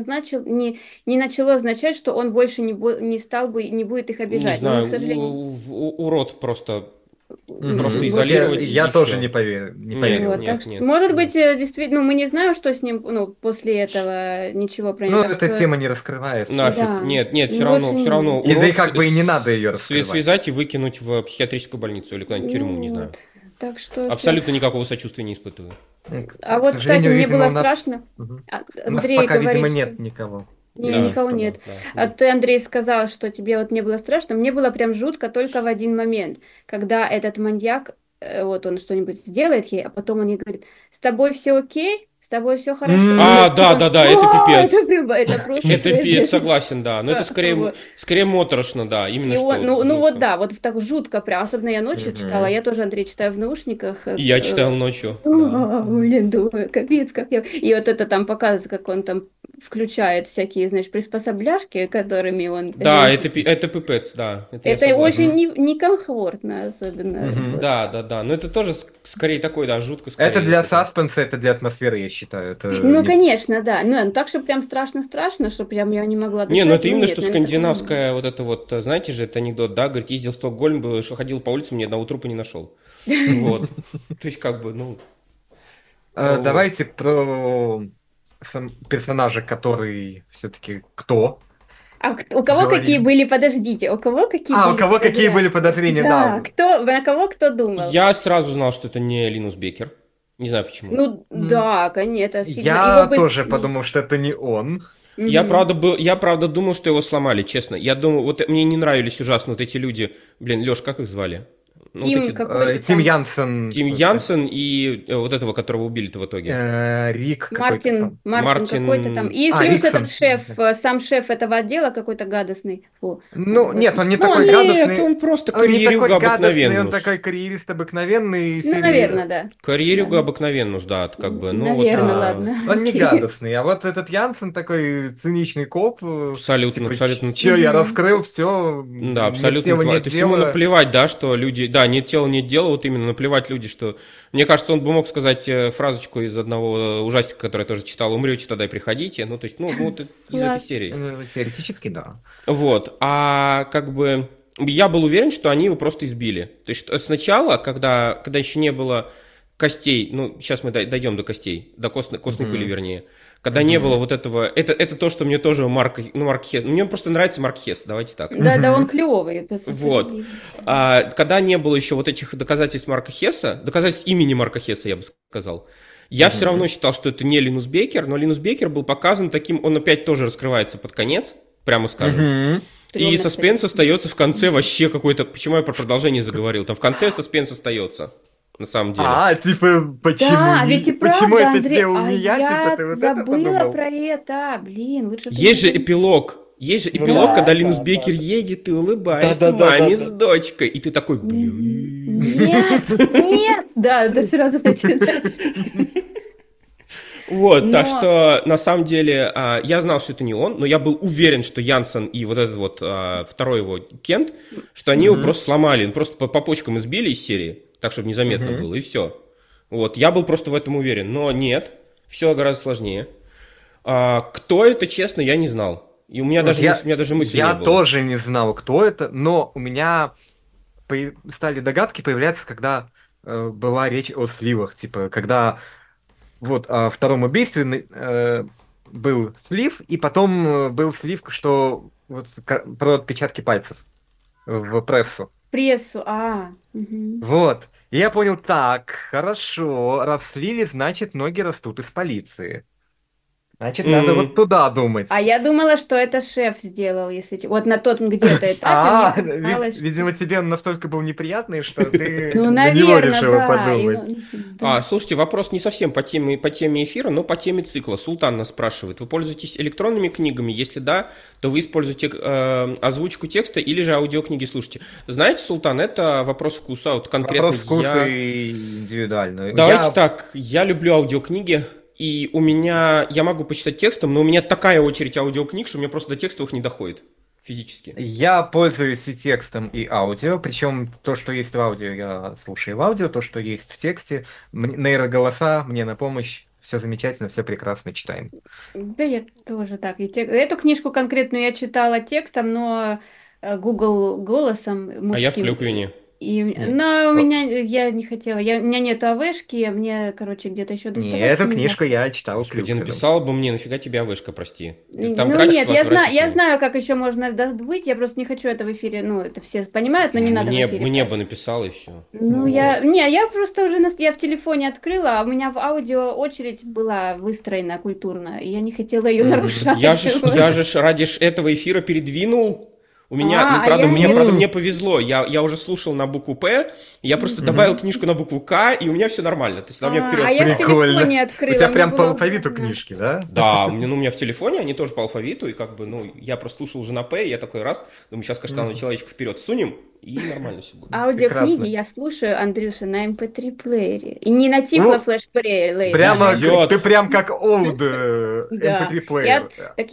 не начало означать, что он больше не стал бы, не будет их обижать. Не знаю, но, к сожалению... урод просто изолировать. Я тоже не поверил. Нет. Может быть, действительно, мы не знаем, что с ним, ну, после этого ничего про него. Ну, эта тема не раскрывается. Нафиг. Да. Нет, все равно. И да и как бы и не надо ее раскрывать. Связать и выкинуть в психиатрическую больницу или куда-нибудь в тюрьму, не знаю. Так что... Абсолютно никакого сочувствия не испытываю. А вот, кстати, мне было страшно. Андрей пока, видимо, нет никого. Никого нет. А ты, Андрей, сказал, что тебе вот не было страшно. Мне было прям жутко только в один момент, когда этот маньяк, вот он что-нибудь сделает ей, а потом он ей говорит, с тобой все окей? С тобой все хорошо? Да, это пипец. Это просто... Это пипец, согласен, да. Но это скорее моторошно, да. Именно что. Ну вот да, вот так жутко прям. Особенно я ночью читала. Я тоже, Андрей, читаю в наушниках. И я читал ночью. Блин, думаю, капец, как я... И вот это там показывается, как он там включает всякие, знаешь, приспособляшки, которыми он... Да, это пипец, да. Это очень некомфортно, особенно. Да. Но это тоже скорее такой, да, жутко. Это для саспенса, это для атмосферы, я считаю. Ну, конечно, да. Ну, так, что прям страшно-страшно, что прям я не могла дышать. Не, ну это именно, что скандинавская вот это вот, знаете же, это анекдот, да, говорит, ездил в Стокгольм, что ходил по улицам, ни одного трупа не нашел. Вот. То есть как бы, ну... Давайте про персонажа, который все-таки кто? А у кого какие были, подождите, у кого какие были у кого какие были подозрения, да. На кого кто думал? Я сразу знал, что это не Линус Беккер. Не знаю почему. Ну, да, конечно. Я тоже подумал, что это не он. Я правда думал, что его сломали, честно. Я думал, вот мне не нравились ужасно вот эти люди. Блин, Лёш, как их звали? Тим Янсен. Тим Янсен и вот этого, которого убили-то в итоге. Рик Мартин какой-то там. И плюс этот шеф, сам шеф этого отдела какой-то гадостный. Ну, нет, он не такой гадостный. Нет, он просто карьерюга обыкновенный. Он такой карьерист обыкновенный. Ну, наверное, да. Карьерюга обыкновенный, да, как бы. Наверное, ладно. Он не гадостный, а вот этот Янсен такой циничный коп. Абсолютно. Че, я раскрыл, все. Да, абсолютно. То есть ему наплевать, да, что люди... Да, нет тела, нет дела, вот именно наплевать люди, что... Мне кажется, он бы мог сказать фразочку из одного ужастика, который я тоже читал, умрете, тогда и приходите, ну, то есть, вот из этой серии. Теоретически, да. Вот, а как бы я был уверен, что они его просто избили. То есть сначала, когда еще не было костей, ну, сейчас мы дойдем до костей, до костной пыли, вернее, когда не было вот этого, это то, что мне тоже Марк Хесс, мне просто нравится Марк Хесс, давайте так. Да, он клевый. Вот. Когда не было еще вот этих доказательств Марка Хесса, доказательств имени Марка Хесса, я бы сказал, я все равно считал, что это не Линус Беккер, но Линус Беккер был показан таким, он опять тоже раскрывается под конец, прямо скажем. И Стрёмно, саспенс кстати. остается в конце вообще какой-то... Почему я про продолжение заговорил? Там в конце саспенс остается, на самом деле. Типа, почему Да, ведь и не, почему правда, это Андрей, сделал а не я? Типа, я ты вот это забыла подумал? про это. Блин, лучше бы ты Есть же напомнил. эпилог. Есть же Ну эпилог, Да. когда да, Линус да, да, Бекер да. едет и Да, улыбается да, да, да, маме с да. дочкой. И ты такой, блин. Нет, нет, да, ты сразу начинаешь. Вот, так Но что на самом деле я знал, что это не он, но я был уверен, что Янсен и вот этот вот второй его Кент, что они его Мгм, просто сломали, просто по почкам избили из серии, так, чтобы незаметно мгм. было, и все. Вот, я был просто в этом уверен, но нет, все гораздо сложнее. Кто это, честно, я не знал. И у меня Вот даже, у меня даже мысли не я было. тоже не знал, кто это, но у меня стали догадки появляться, когда была речь о сливах. Типа, когда вот о втором убийстве был слив, и потом был слив, что вот про отпечатки пальцев в прессу. прессу, мгм. Вот. И я понял, так, хорошо, раз слили, значит, ноги растут из полиции. Значит, надо вот М. туда думать. А я думала, что это шеф сделал, если вот на тот где-то этапе мне казалось, что... Видимо, тебе он настолько был неприятный, что ты Ну, на него наверное, решила да. подумать. Да. Слушайте, вопрос не совсем по теме эфира, но по теме цикла. Султан нас спрашивает, вы пользуетесь электронными книгами? Если да, то вы используете озвучку текста или же аудиокниги слушаете? Знаете, Султан, это вопрос вкуса. Вот конкретно Вопрос вкуса я... и индивидуально. Давайте так, я люблю аудиокниги, и у меня, я могу почитать текстом, но у меня такая очередь аудиокниг, что у меня просто до текстовых не доходит физически. Я пользуюсь и текстом, и аудио, причем то, что есть в аудио, я слушаю в аудио, то, что есть в тексте. Нейроголоса мне на помощь. Все замечательно, все прекрасно, читаем. Да, я тоже так. Эту книжку конкретную я читала текстом, но Google голосом А я в мужским. клюквине. Не, Но у о, меня, я не хотела, у меня нет АВшки, а мне, короче, где-то еще не, доставать эту нельзя. книжку я читал в Господи, Клюквином. написала бы мне, нафига тебе вышка, прости. Там Ну нет, качество я отвратительное. знаю, как еще можно добыть, я просто не хочу это в эфире, ну, это все понимают, но не надо в эфире. Мне бы написала и все. Ну, я просто уже, я в телефоне открыла, а у меня в аудио очередь была выстроена культурно, и я не хотела ее нарушать. Я же ради этого эфира передвинул. У меня, А правда, я нет. мне повезло. Я уже слушал на букву П, я просто добавил книжку на букву К, и у меня все нормально. То есть она у меня вперед А я в стала. телефоне Прикольно. У открыла, тебя мне прям по было алфавиту удобно. книжки, да? Да, у меня в телефоне, они тоже по алфавиту, и как бы, ну, я просто слушал уже на П, и я такой раз, думаю, сейчас каштанового человечка вперед сунем, и нормально все будет. Аудиокниги Прекрасно. я слушаю, Андрюша, на MP3-плеере. И не на Ну, Тифло флеш-плеере. прямо, Везет. ты прям как old Да. MP3 плеер.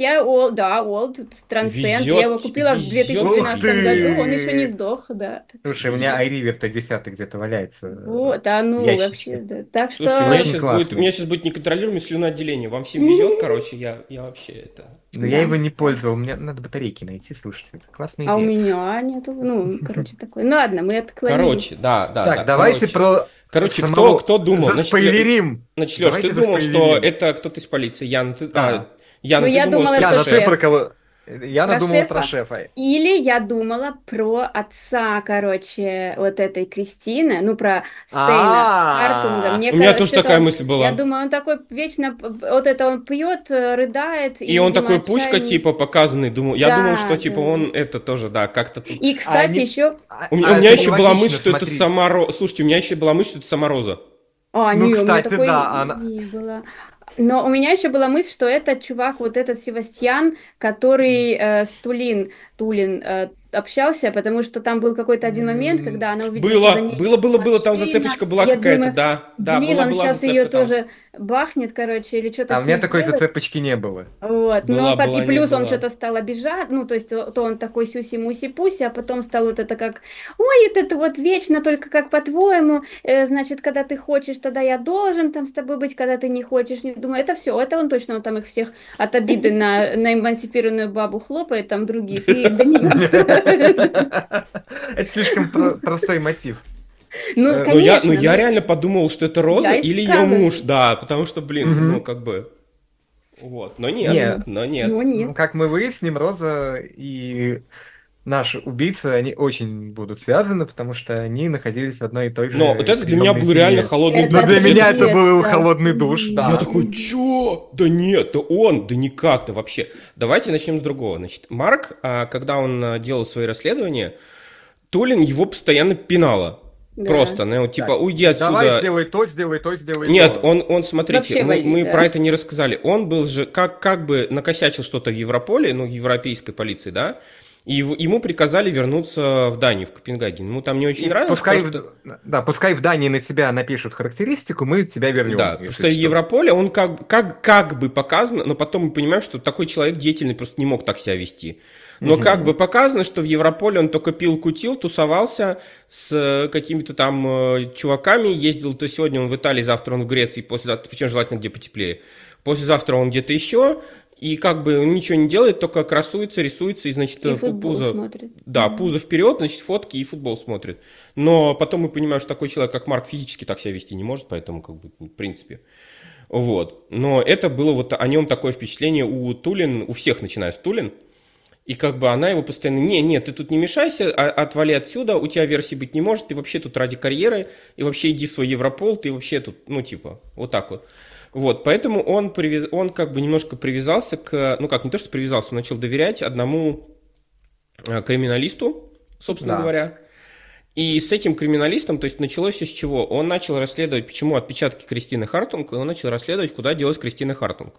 Old Transcend. Я его купила в Везет. 2012 Ух году, он еще не ты! сдох, да. Слушай, у меня iRiver-то 10 где-то валяется Вот, в вообще, ящичке. да. Так Слушайте, что, Очень классный. у меня сейчас будет неконтролируемое слюноотделение. Вам всем везет, короче, я вообще это... Но я да. его не пользовал, мне надо батарейки найти, слушайте, это классная А у идея. меня нету, короче, такой. Ну ладно, мы отклонились. Короче, да, Так, давайте Короче, самого... кто думал? Заспойлерим! Значит, Леш, ты Давайте думал, что заспойлерим. это кто-то из полиции? Яна, Да. Яна, Ну, ты я думала, думала, что Яна, что ты шеф. про кого? Яна Про думала про шефа? шефа. Или я думала про отца, короче, вот этой Кристины, ну, про Стейна Хартунга. А, У меня тоже такая мысль Я была. думаю, он такой вечно, вот это он пьет, рыдает. И он видимо, такой пуська, отчаяние. типа, показанный. Думал, я Да, думал, что, типа, да. он это тоже, да, как-то тут... И, кстати, не- еще... У меня это еще была нелогично, мысль, что это смотри. сама Роза. Слушайте, у меня еще была мысль, что это сама Роза. А, Ну, не, у меня кстати, такой да, она... не было. Но у меня еще была мысль, что этот чувак, вот этот Севастьян, который с Тулин общался, потому что там был какой-то один момент, когда она увидела, что за ней Было, там машина. зацепочка была Я какая-то, думаю, да, блин, он была сейчас ее зацепка там. тоже бахнет, короче, или что-то А с у меня ней такой сделает. зацепочки не было. Вот, Была, и не плюс он была. что-то стал обижать, ну, то есть, то он такой сюси-муси-пуси, а потом стал вот это как, ой, это вот вечно только как по-твоему, значит, когда ты хочешь, тогда я должен там с тобой быть, когда ты не хочешь, не думаю, это все, это он точно, он там их всех от обиды на эмансипированную бабу хлопает, там других, и до нее. Это слишком простой мотив. Ну, Ну, конечно. Я реально подумал, что это Роза Я или ее искала. муж, да, потому что, блин, Мгм. ну, как бы... Вот, но нет, Нет. но нет. Ну, нет. Как мы выясним, Роза и наши убийцы, они очень будут связаны, потому что они находились в одной и той Но же вот это для меня приемной был реально семье. холодный Это Но душ. для меня это пиздец, был да. холодный душ, Я да. такой, чё? Да нет, да он, да никак, да вообще. Давайте начнем с другого. Значит, Марк, когда он делал свои расследования, Тулин его постоянно пинала. Да. Просто, ну, типа, Так, уйди давай отсюда. сделай то, сделай то, сделай Нет, то. он, смотрите, Вообще мы да. про это не рассказали. Он был же, как бы накосячил что-то в Европоле, ну, европейской полиции, да, и ему приказали вернуться в Данию, в Копенгаген. Ему там не очень И нравилось, пускай, потому что... да, пускай в Дании на тебя напишут характеристику, мы тебя вернем, Да, потому если что в что. Европоле он как бы показано, но потом мы понимаем, что такой человек деятельный просто не мог так себя вести. Но как бы показано, что в Европоле он только пил, кутил, тусовался с какими-то там чуваками, ездил, то сегодня он в Италии, завтра он в Греции, послезавтра, причем желательно где потеплее. Послезавтра он где-то еще, и как бы он ничего не делает, только красуется, рисуется, и, значит, И футбол пузо... смотрит. Да, пузо вперед, значит, фотки и футбол смотрит. Но потом мы понимаем, что такой человек, как Марк, физически так себя вести не может, поэтому, как бы, в принципе... Вот. Но это было вот о нем такое впечатление у Тулин, у всех, начиная с Тулин. И как бы она его постоянно, не, ты тут не мешайся, отвали отсюда, у тебя версии быть не может, ты вообще тут ради карьеры, и вообще иди в свой Европол, ты вообще тут, ну типа, вот так вот. Вот, поэтому он как бы немножко привязался к, ну как, не то, что привязался, он начал доверять одному криминалисту, собственно Да. говоря. И с этим криминалистом, то есть началось с чего? Он начал расследовать, почему отпечатки Кристины Хартунг, и он начал расследовать, куда делась Кристина Хартунг.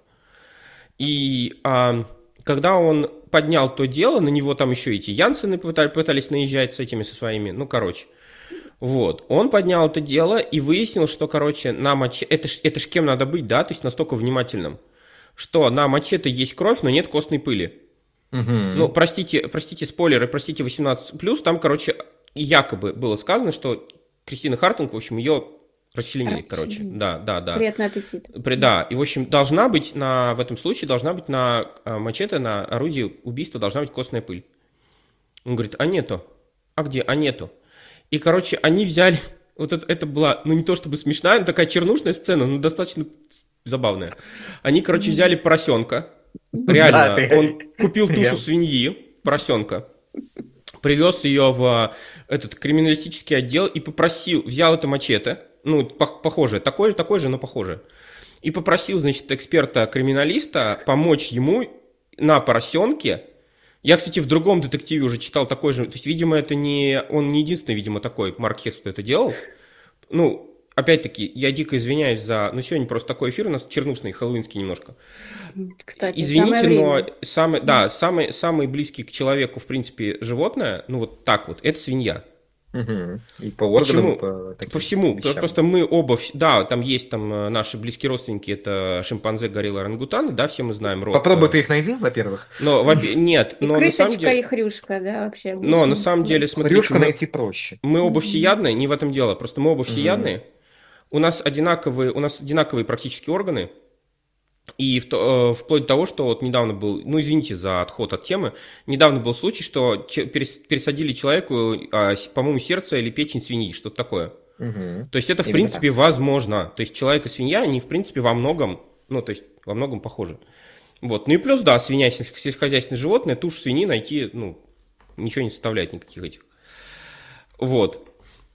И когда он поднял то дело, на него там еще эти Янсены пытались наезжать с этими, со своими, ну, короче. Вот, он поднял это дело и выяснил, что, короче, на мачете, это ж кем надо быть, да, то есть настолько внимательным, что на мачете есть кровь, но нет костной пыли. Ну, простите, спойлеры, простите, 18+, там, короче, якобы было сказано, что Кристина Хартунг, в общем, ее расчленили, короче. Да. Приятного аппетита. Да, и, в общем, в этом случае должна быть на мачете, на орудии убийства должна быть костная пыль. Он говорит, а нету. А где? А нету. И, короче, они взяли, вот это была, ну, не то чтобы смешная, но такая чернушная сцена, но достаточно забавная. Они, короче, взяли поросенка, реально, он купил тушу свиньи, поросенка, привез ее в этот криминалистический отдел и взял это мачете, ну, похожее, такое же, но похожее, и попросил, значит, эксперта-криминалиста помочь ему на поросенке. Я, кстати, в другом детективе уже читал такой же, то есть, видимо, он не единственный, видимо, такой, Марк Хесс, кто это делал. Ну, опять-таки, я дико извиняюсь но сегодня просто такой эфир у нас чернушный, хэллоуинский немножко. Кстати, Извините, но самый близкий к человеку, в принципе, животное, ну, вот так вот, это свинья. И по органам, и по всему. вещам. Просто мы оба, да, там есть наши близкие родственники, это шимпанзе, горилла, орангутаны, да, все мы знаем род. Попробуй ты их найди, во-первых. Нет, и но на самом крысочка, деле... и хрюшка, да, вообще. Но на самом деле, смотрите, Хрюшку найти проще. мы оба всеядные, не в этом дело, просто мы оба всеядные, у нас одинаковые практически органы, и вплоть до того, что вот недавно был, ну извините за отход от темы, недавно был случай, что пересадили человеку, по-моему, сердце или печень свиньи, что-то такое. То есть это в принципе возможно. То есть человек и свинья, они в принципе во многом похожи. Вот. Ну и плюс, да, свинья сельскохозяйственное животное, тушу свиньи найти, ну, ничего не составляет никаких этих. Вот.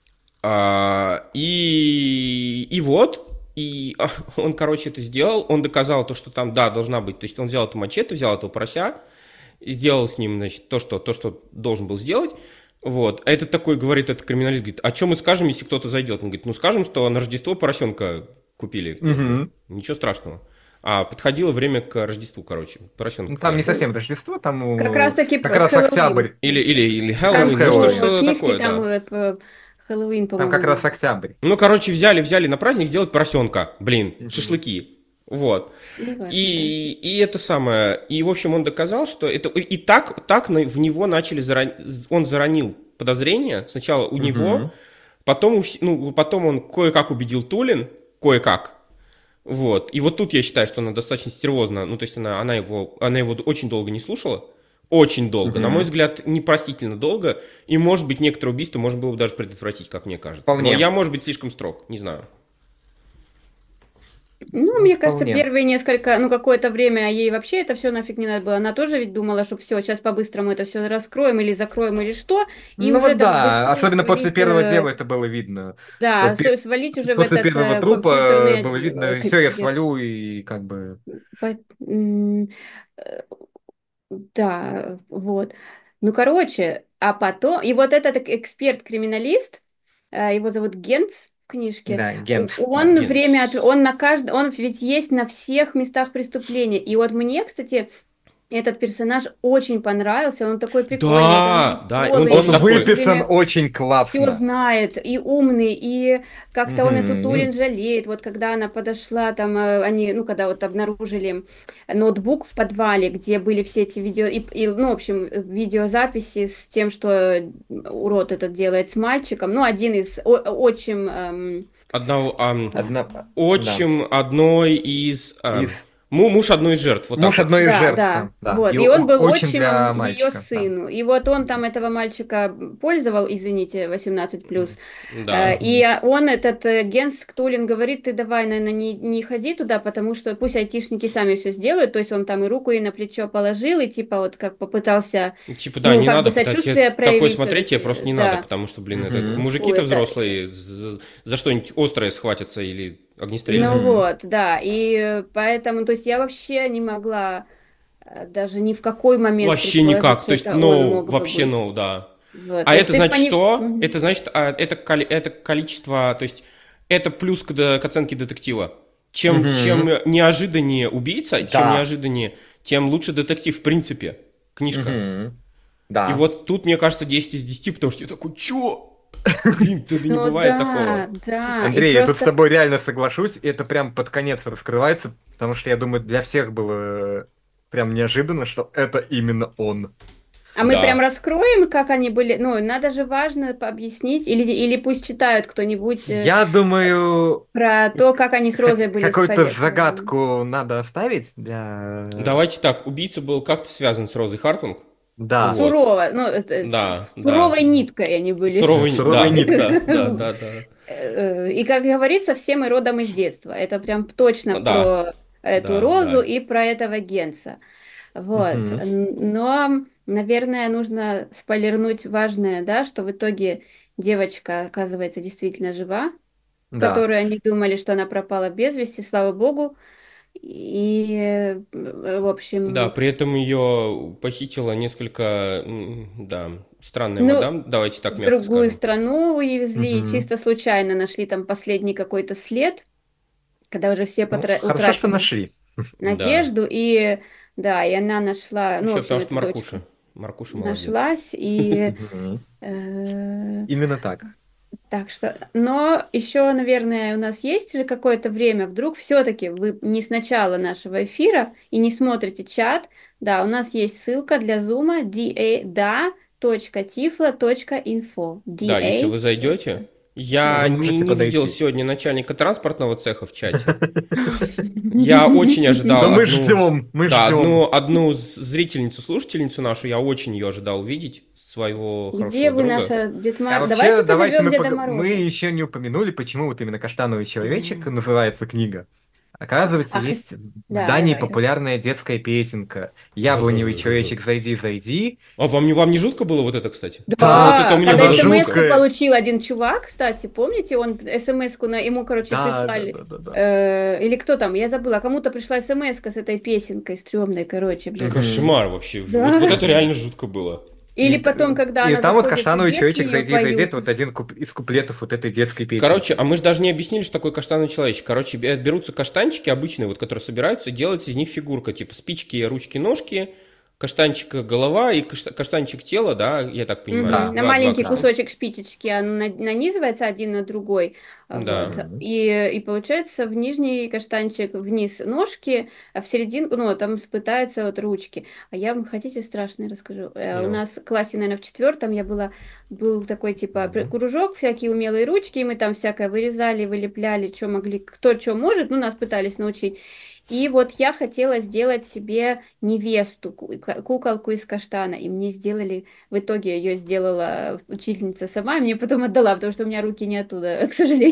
И он, короче, это сделал, он доказал то, что там, да, должна быть, то есть он взял эту мачете, взял этого порося, сделал с ним, значит, то, что должен был сделать, вот, а этот такой говорит, этот криминалист, говорит, а что мы скажем, если кто-то зайдет? Он говорит, ну, скажем, что на Рождество поросенка купили, ничего страшного. А подходило время к Рождеству, короче, поросенка. Ну, там не совсем Рождество, там как раз октябрь. Или Хэллоуин, ну, что-то такое, там, да. Хэллоуин, Там по-моему. как раз октябрь. Ну, короче, взяли на праздник сделать поросенка, шашлыки, вот. И это самое, и, в общем, он доказал, что это, и так в него он заронил подозрения, сначала у него, потом он кое-как убедил Тулин, кое-как, вот. И вот тут я считаю, что она достаточно стервозна, ну, то есть она его очень долго не слушала, очень долго, на мой взгляд, непростительно долго, и, может быть, некоторые убийства можно было бы даже предотвратить, как мне кажется. Вполне. Но я, может быть, слишком строг, не знаю. Ну, Ну, мне кажется, вполне. первые несколько, ну, какое-то время ей вообще это все нафиг не надо было. Она тоже ведь думала, что все, сейчас по-быстрому это все раскроем или закроем или что, и Ну уже вот давай да, быстрее особенно после свалить, первого дела это было видно. да, Вот свалить уже в после этот первого трупа компьютерный было отдел. видно, все, я свалю, и как бы... По- м, э, да, вот. Ну, короче, а потом, и вот этот эксперт-криминалист, его зовут Генц в книжке, Да, Генц, да. он Генс. он на каждом, он ведь есть на всех местах преступления. И вот мне, кстати, этот персонаж очень понравился, он такой прикольный, он Да, да, он веселый, тоже Он и такой. все выписан время очень все классно. знает, и умный, и как-то он эту Мгм. Тулин жалеет. Вот когда она подошла, там они, ну, когда вот обнаружили ноутбук в подвале, где были все эти видео, ну, в общем, видеозаписи с тем, что урод этот делает с мальчиком. Ну, один из отчим, Одного, Одна... Да. отчим одной из... Из... муж одной из жертв, вот так Муж вот. одной из да, жертв да, там, да. вот. И И он был очень отчимом для ее мальчика, да. сыну. И вот он там этого мальчика пользовал, извините, 18+. Да. И Мгм. он, этот Генс Ктулин, говорит, ты давай, наверное, не ходи туда, потому что пусть айтишники сами все сделают. То есть он там и руку ей на плечо положил, и типа вот как попытался, Типа, да, ну, не как бы надо пытаться. Тебе сочувствие такое проявить смотреть тебе все-таки. просто не надо, Да. потому что, блин, это Мгм. Фу, мужики-то это... взрослые за что-нибудь острое схватятся или огнестрельное. Ну Мгм. вот, да. И поэтому, то есть я вообще не могла даже ни в какой момент Вообще предположить, никак. что То есть, это он no, мог бы вообще быть. no, да. Вот. А То есть это ты ж значит пони... что? Мгм. Это значит, это количество, то есть это плюс к оценке детектива. Чем Мгм. неожиданнее убийца, чем Да. неожиданнее, тем лучше детектив в принципе. Книжка. Мгм. И Да. вот тут, мне кажется, 10 из 10, потому что я такой, чё? Блин, да не Ну бывает да, такого. да. И Андрей, я тут с просто... тобой реально соглашусь, и это прям под конец раскрывается, потому что я думаю, для всех было прям неожиданно, что это именно он. А мы прям Да. раскроем, как они были. Ну, надо же важно объяснить. Или пусть читают кто-нибудь Я думаю, про то, как они с хоть Розой были какую-то схорезонированы. загадку надо оставить для... Давайте так, убийца был как-то связан с Розой Хартунг. Да, Вот. Сурово, ну, это, Да, да. суровой ниткой они были Суровый, суровой да, ниткой. да, да, да, да. И, как говорится, все мы родом из детства. Это прям точно Да, про эту да, Розу да. и про этого Генса. Вот. Мгм. Но, наверное, нужно спойлернуть важное, да, что в итоге девочка оказывается действительно жива, Да. которую они думали, что она пропала без вести, слава богу. И, в Да, общем, при этом ее похитила несколько, да, странная ну, мадам, давайте так в мягко другую скажем. страну увезли, и Мгм. чисто случайно нашли там последний какой-то след, когда уже все Ну, хорошо, что утратили нашли. Да. надежду, и да, и она нашла, ну, в Еще общем, потому что эта дочка Маркуша молодец. нашлась, и Мгм. э, Именно так. так что, но еще, наверное, у нас есть же какое-то время, вдруг все-таки вы не с начала нашего эфира и не смотрите чат, да, у нас есть ссылка для зума da.tiflo.info, Да, если da. вы зайдете. Я Вы можете не видел подойти. сегодня начальника транспортного цеха в чате. Я очень Но ожидал мы одну, ждем, мы да, ждем. одну зрительницу, слушательницу нашу, я очень ее ожидал видеть, своего Где хорошего вы, друга. наша Дед А Мороз? вообще, Давайте давайте позовем Деда мы Мороза. еще не упомянули, почему вот именно «Каштановый человечек» М. называется книга. Оказывается, Ах, есть в да, Дании давай. популярная детская песенка «Яблоневый человечек, зайди, зайди». А вам не жутко было вот это, кстати? Вот это Да, мне когда Это было смс-ку жутко. жуткое. получил один чувак, кстати, помните, он смс-ку ему, короче, Да, да, прислали. да, да, да. Или кто там, я забыла, кому-то пришла смс-ка с этой песенкой стрёмной, короче, блин. Мгм. Кошмар вообще. Вот Да. это реально жутко было. Или потом, когда И она там вот заходит в «Каштановый подъезд, и человечек, ее зайди, зайди» — поют. это вот один из куплетов вот этой детской Короче, песенки. а мы же даже не объяснили, что такое каштановый человечек. Короче, берутся каштанчики обычные, вот, которые собираются, и делается из них фигурка, типа спички, ручки, ножки, каштанчик голова и каштанчик тело, да, я так понимаю, Мгм. Да, На два маленький да. кусочек шпичечки он нанизывается один на другой, вот, Да. Мгм. и получается в нижний каштанчик вниз ножки, а в серединку, ну, там пытаются вот ручки. А я вам хотите страшное расскажу? У Ну. нас в классе, наверное, в четвертом был такой типа Ну. кружок, всякие умелые ручки, и мы там всякое вырезали, вылепляли, что могли, кто что может, ну, нас пытались научить. И вот я хотела сделать себе невесту, куколку из каштана, и мне сделали, в итоге ее сделала учительница сама, и мне потом отдала, потому что у меня руки не оттуда, к сожалению.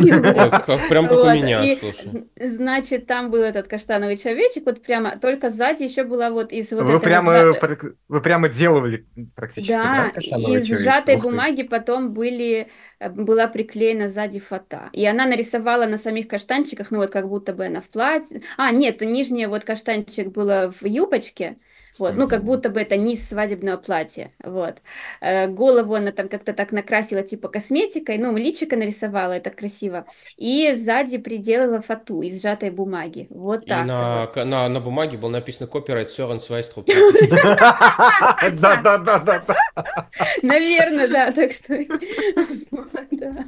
Ой, прям как у Вот, меня, и, слушай. значит, там был этот каштановый человечек, вот прямо, только сзади еще была вот из вот Вы этой вот, прямо, вы прямо делали практически, да, да, каштанового из человечка? сжатой Ух ты. бумаги потом была приклеена сзади фата. И она нарисовала на самих каштанчиках, ну вот как будто бы она в платье. А, нет, нижняя вот каштанчик было в юбочке, вот, ну как Мгм. будто бы это низ свадебного платья, вот. Голову она там как-то так накрасила типа косметикой, ну личико нарисовала, это красиво. И сзади приделала фату из сжатой бумаги. Вот И так-то вот. на бумаге было написано copyright Søren Sveistrup 2000. Да-да-да-да-да. Наверное, да, так что, да,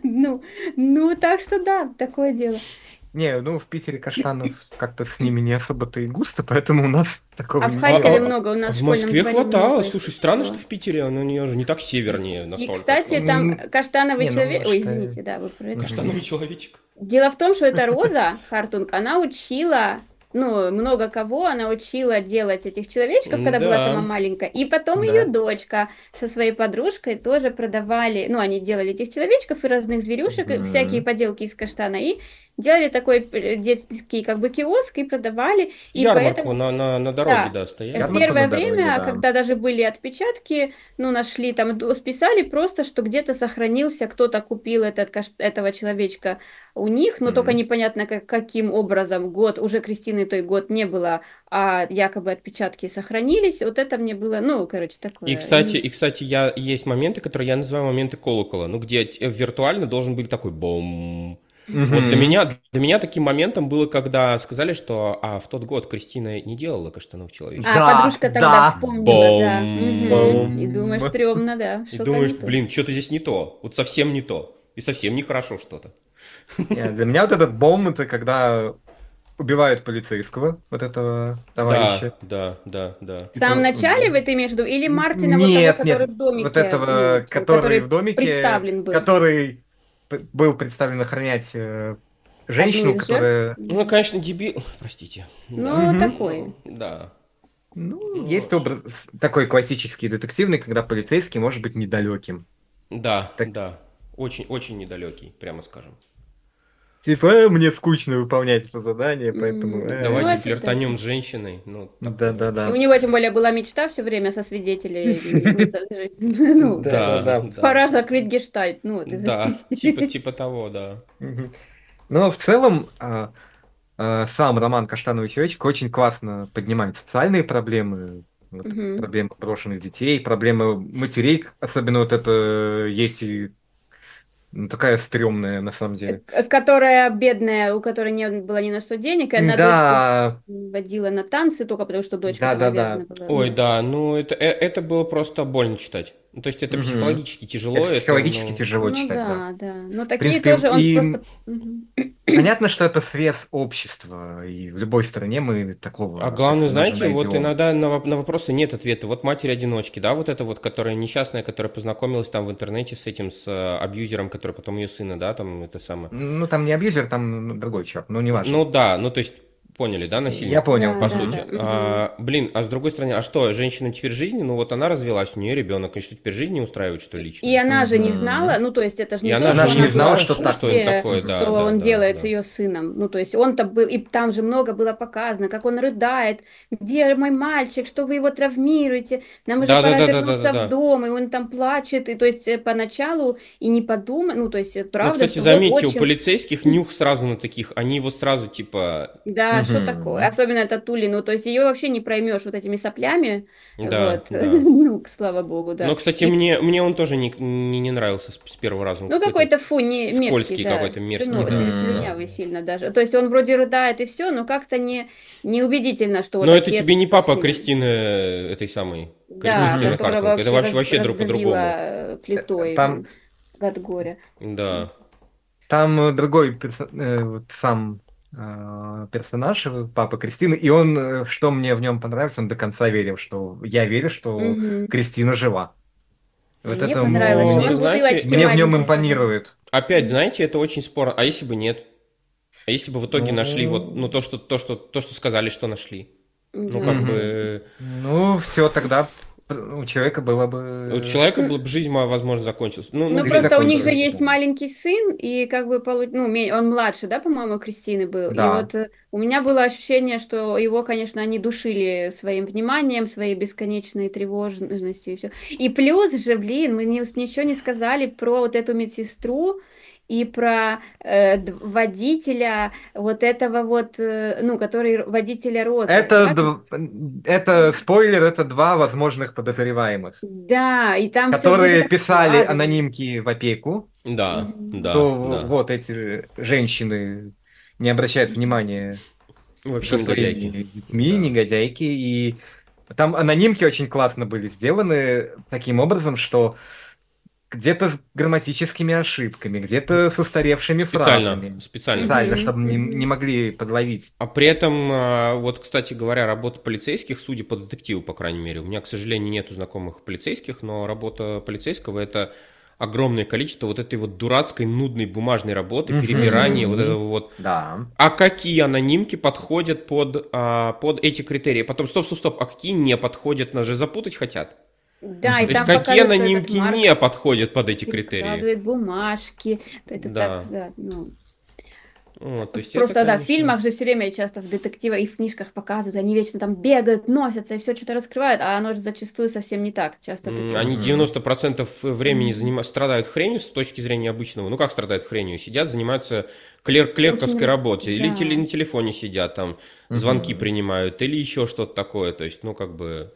ну, так что да, такое дело. Не, ну в Питере каштанов как-то с ними не особо-то и густо, поэтому у нас такого А в не Харькове делают. много, у нас в В школьном Москве дворе хватало. много их Слушай, странно, что всего. в Питере, у нее же не так севернее И, настолько, кстати, что... там каштановый Не, ну человек... Ой, может, извините, да, вы про это. мгм. Каштановый человечек. Дело в том, что эта Роза Хартунг, она учила, ну, много кого она учила делать этих человечков, когда была сама Да, маленькая. И потом ее Да. дочка со своей подружкой тоже продавали, ну, они делали этих человечков и разных зверюшек, и всякие Мгм. поделки из каштана, и делали такой детский как бы киоск и продавали. И ярмарку поэтому, на дороге, да, да, стояли. Ярмарку на первое дороге, время, да. когда даже были отпечатки, ну, нашли там, списали просто, что где-то сохранился, кто-то купил этого человечка у них, но только Мгм. непонятно, каким образом год, уже Кристины той год не было, а якобы отпечатки сохранились. Вот это мне было, ну, короче, И, такое. кстати, есть моменты, которые я называю моменты колокола, ну, где виртуально должен быть такой бом. Вот Мгм. для меня таким моментом было, когда сказали, что в тот год Кристина не делала каштанов человечков. А, Да, подружка тогда да. вспомнила, да. Бом. Мгм. И Бом. думаешь, стрёмно, да, И что-то думаешь, не то. блин, что-то здесь не то. Вот совсем не то. И совсем нехорошо что-то. Не, для меня вот этот бом это когда убивают полицейского, вот этого товарища. Да, да, да, да. В самом Типа, начале вы ты имеешь в виду? Или Мартина, вот того, нет, который нет, в вот домике, ну, этого, который в который домике, приставлен был? который был представлен охранять Одну женщину, из жертв? которая... Ну, конечно, дебил. Простите. Да. Ну, Мгм. такой. Ну, да. Ну, Ну, есть образ такой классический детективный, когда полицейский может быть недалеким. да, Так, да. Очень, очень недалекий, прямо скажем. типа, мне скучно выполнять это задание, поэтому... Ну, Давайте это да. флиртанем с женщиной. Ну, такое И Да-да-да. у вообще. него, тем более, была мечта все время со свидетелей, ну, ну, Да, Да-да-да. да. пора закрыть гештальт, ну, вот из этой Да, серии. типа того, да. Мгм. Но в целом сам роман «Каштановый человечек» очень классно поднимает социальные проблемы, вот, Мгм. проблемы брошенных детей, проблемы матерей, особенно вот это есть и такая стрёмная на самом деле. Которая бедная, у которой не было ни на что денег, и она дочку Да, водила на танцы только потому, что дочка там да-да-да. обязана была. Ой, Ну, да, ну это было просто больно читать. Ну, то есть это Мгм. психологически тяжело, Это это, психологически ну... тяжело ну читать, да. да, да. Но В такие принципе, тоже он и просто... Мгм. понятно, что это срез общества, и в любой стране мы А такого главное, персонажа знаете, вот найдем. иногда на вопросы нет ответа. Вот матери-одиночки, да, вот эта вот, которая несчастная, которая познакомилась там в интернете с этим, с абьюзером, который потом ее сына, да, там это самое. Ну, там не абьюзер, там другой чувак, но неважно. Ну да, ну то есть, поняли, да, Я насильник, понял. Да, по да, Мгм. да. сути. Мгм. Блин, а с другой стороны, а что, женщинам теперь жизни? Ну вот она развелась, у нее ребенок, и что теперь жизнь не устраивает, что И личную? она же не знала, Мгм. ну, то есть это же И не она то, же что Она же она не была знала, в что так что это вот. курсе, такое, Мгм. да, что да, он да, делает с да. ее сыном. Ну, то есть он-то был, и там же много было показано, как он рыдает, где мой мальчик, что вы его травмируете, нам уже Да, да, пора да, да, да, да, вернуться в да. дом, и он там плачет, и то есть поначалу и не подумай, ну, то есть Ну, правда, кстати, что вот заметьте, у отчим. полицейских нюх сразу на таких, они его сразу типа, Да, что такое? Мгм. Особенно это Тули, ну, то есть ее вообще не проймешь вот этими соплями, да, вот, да. ну, слава богу, Но, да. кстати, И, мне он тоже не нравился с первого раза, он ну, какой-то какой-то фу, не мерзкий, скользкий да, какой-то, мерзкий, да, да. слюнявый сильно даже. То есть он вроде рыдает и все, но как-то не убедительно, что вот Но это тебе отец не с папа сыном. Кристины этой самой, Да, Кристины Мгм. которого Хартунг, это вообще вообще по-другому. раздавила плитой Там, от горя. Да. там другой вот сам персонаж, папа Кристины, и он, что мне в нем понравилось, он до конца верил, что я верю, что Мгм. Кристина жива. Вот Мне это понравилось, что Вы он знаете, бутылочки мне в нем маленькие с собой. импонирует. опять, знаете, это очень спорно. А если бы нет? А если бы в итоге нашли вот, ну, Ну, то, что сказали, что нашли? Ну, как Да. мгм. бы... Ну, все, тогда у человека было У бы... человека была бы жизнь, возможно, закончилась. Ну, Или просто у них же закончилось, есть да. маленький сын, и как бы, ну, он младше, да, по-моему, Кристины был. И Да. вот у меня было ощущение, что его, конечно, они душили своим вниманием, своей бесконечной тревожностью и все. И плюс же, блин, мы ничего не сказали про вот эту медсестру и про водителя вот этого вот, ну, который водителя Розы, Это, да? это спойлер, это два возможных подозреваемых, Да, и там все вроде которые как писали складывалось. анонимки в опеку, Да, Мгм. да, что да. вот эти женщины не обращают внимания Вообще за негодяйки. своими детьми, Да. негодяйки, и там анонимки очень классно были сделаны таким образом, что где-то с грамматическими ошибками, где-то с устаревшими Специально, фразами, специально специально, Мгм, чтобы не мгм. могли подловить. А при этом, вот, кстати говоря, работа полицейских, судя по детективу, по крайней мере, у меня, к сожалению, нету знакомых полицейских, но работа полицейского – это огромное количество вот этой вот дурацкой, нудной бумажной работы, перебирания вот Мгм. этого вот. Да. А какие анонимки подходят под эти критерии? Потом, стоп, а какие не подходят? Нас же запутать хотят. Да, и Мгм. То есть, там какие показывают, что этот анонимки Марк не подходят под эти критерии? перекладывает бумажки. Это так, Да. да, ну. Вот, то есть, это, Просто, да, в конечно… фильмах же все время часто в детективах и в книжках показывают, они вечно там бегают, носятся и все что-то раскрывают, а оно же зачастую совсем не так. Часто ты Они просто... Мгм. 90% времени Мгм. страдают хренью с точки зрения обычного. Ну, как страдают хренью? Сидят, занимаются клерковской Очень, работе. Или да. на телефоне сидят, там, звонки Мгм. принимают. Или еще что-то такое. То есть, ну, как бы…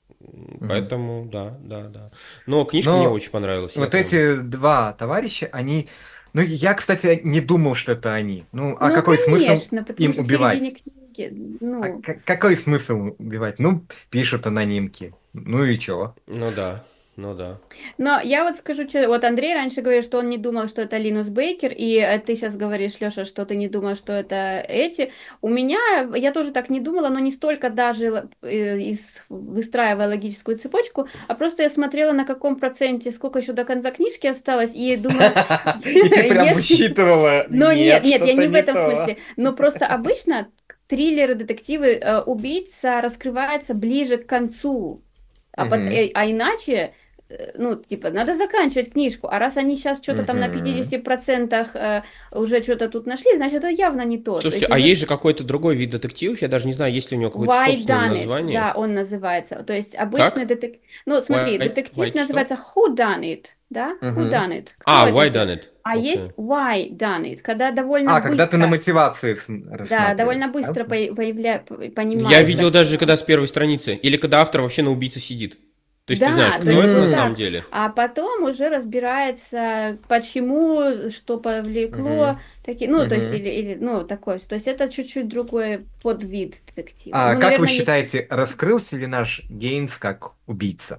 Мгм. Поэтому, да, да, да. Но книжка мне Но очень понравилась. Я вот прям… эти два товарища, они... Ну, я, кстати, не думал, что это они. Ну, а Ну, какой смысл конечно, потому им что в середине убивать? книги, А ну... какой смысл убивать? Ну, пишут анонимки. Ну и чё? Ну да, ну да. Но я вот скажу, вот Андрей раньше говорил, что он не думал, что это Линус Бейкер, и ты сейчас говоришь, Леша, что ты не думал, что это эти. У меня, я тоже так не думала, но не столько даже выстраивая логическую цепочку, а просто я смотрела, на каком проценте, сколько еще до конца книжки осталось, и думаю, И ты прям если... высчитывала, Но нет, нет, нет, я что-то не в не этом то. смысле, но просто обычно триллеры, детективы, убийца раскрывается ближе к концу. Мгм. А иначе, ну, типа, надо заканчивать книжку. А раз они сейчас что-то там на Мгм. 50% уже что-то тут нашли, значит, это явно не то. То Слушайте, есть а уже есть же какой-то другой вид детективов, я даже не знаю, есть ли у него какое-то Why собственное Done It, название. да, он называется. То есть обычный Как? детектив... Ну, смотри, детектив White что? называется Who Done It, да? Who Мгм. Done It? Кто это Why сделал? Done It? А есть Окей. Why Done It, когда довольно А, когда ты на быстро, мотивации да, рассматриваешь, довольно да? быстро Я понимается, видел даже, кто. когда с первой страницы, или когда автор вообще на убийце сидит. То есть ты знаешь, Да, то кто есть это на вот М. самом так. деле. А потом уже разбирается, почему, что повлекло, Мгм. такие, ну, то есть, Мгм. ну, такое. То есть это чуть-чуть другой подвид детектива. А Ну, как вы наверное, есть... считаете, раскрылся ли наш Гейнс как убийца?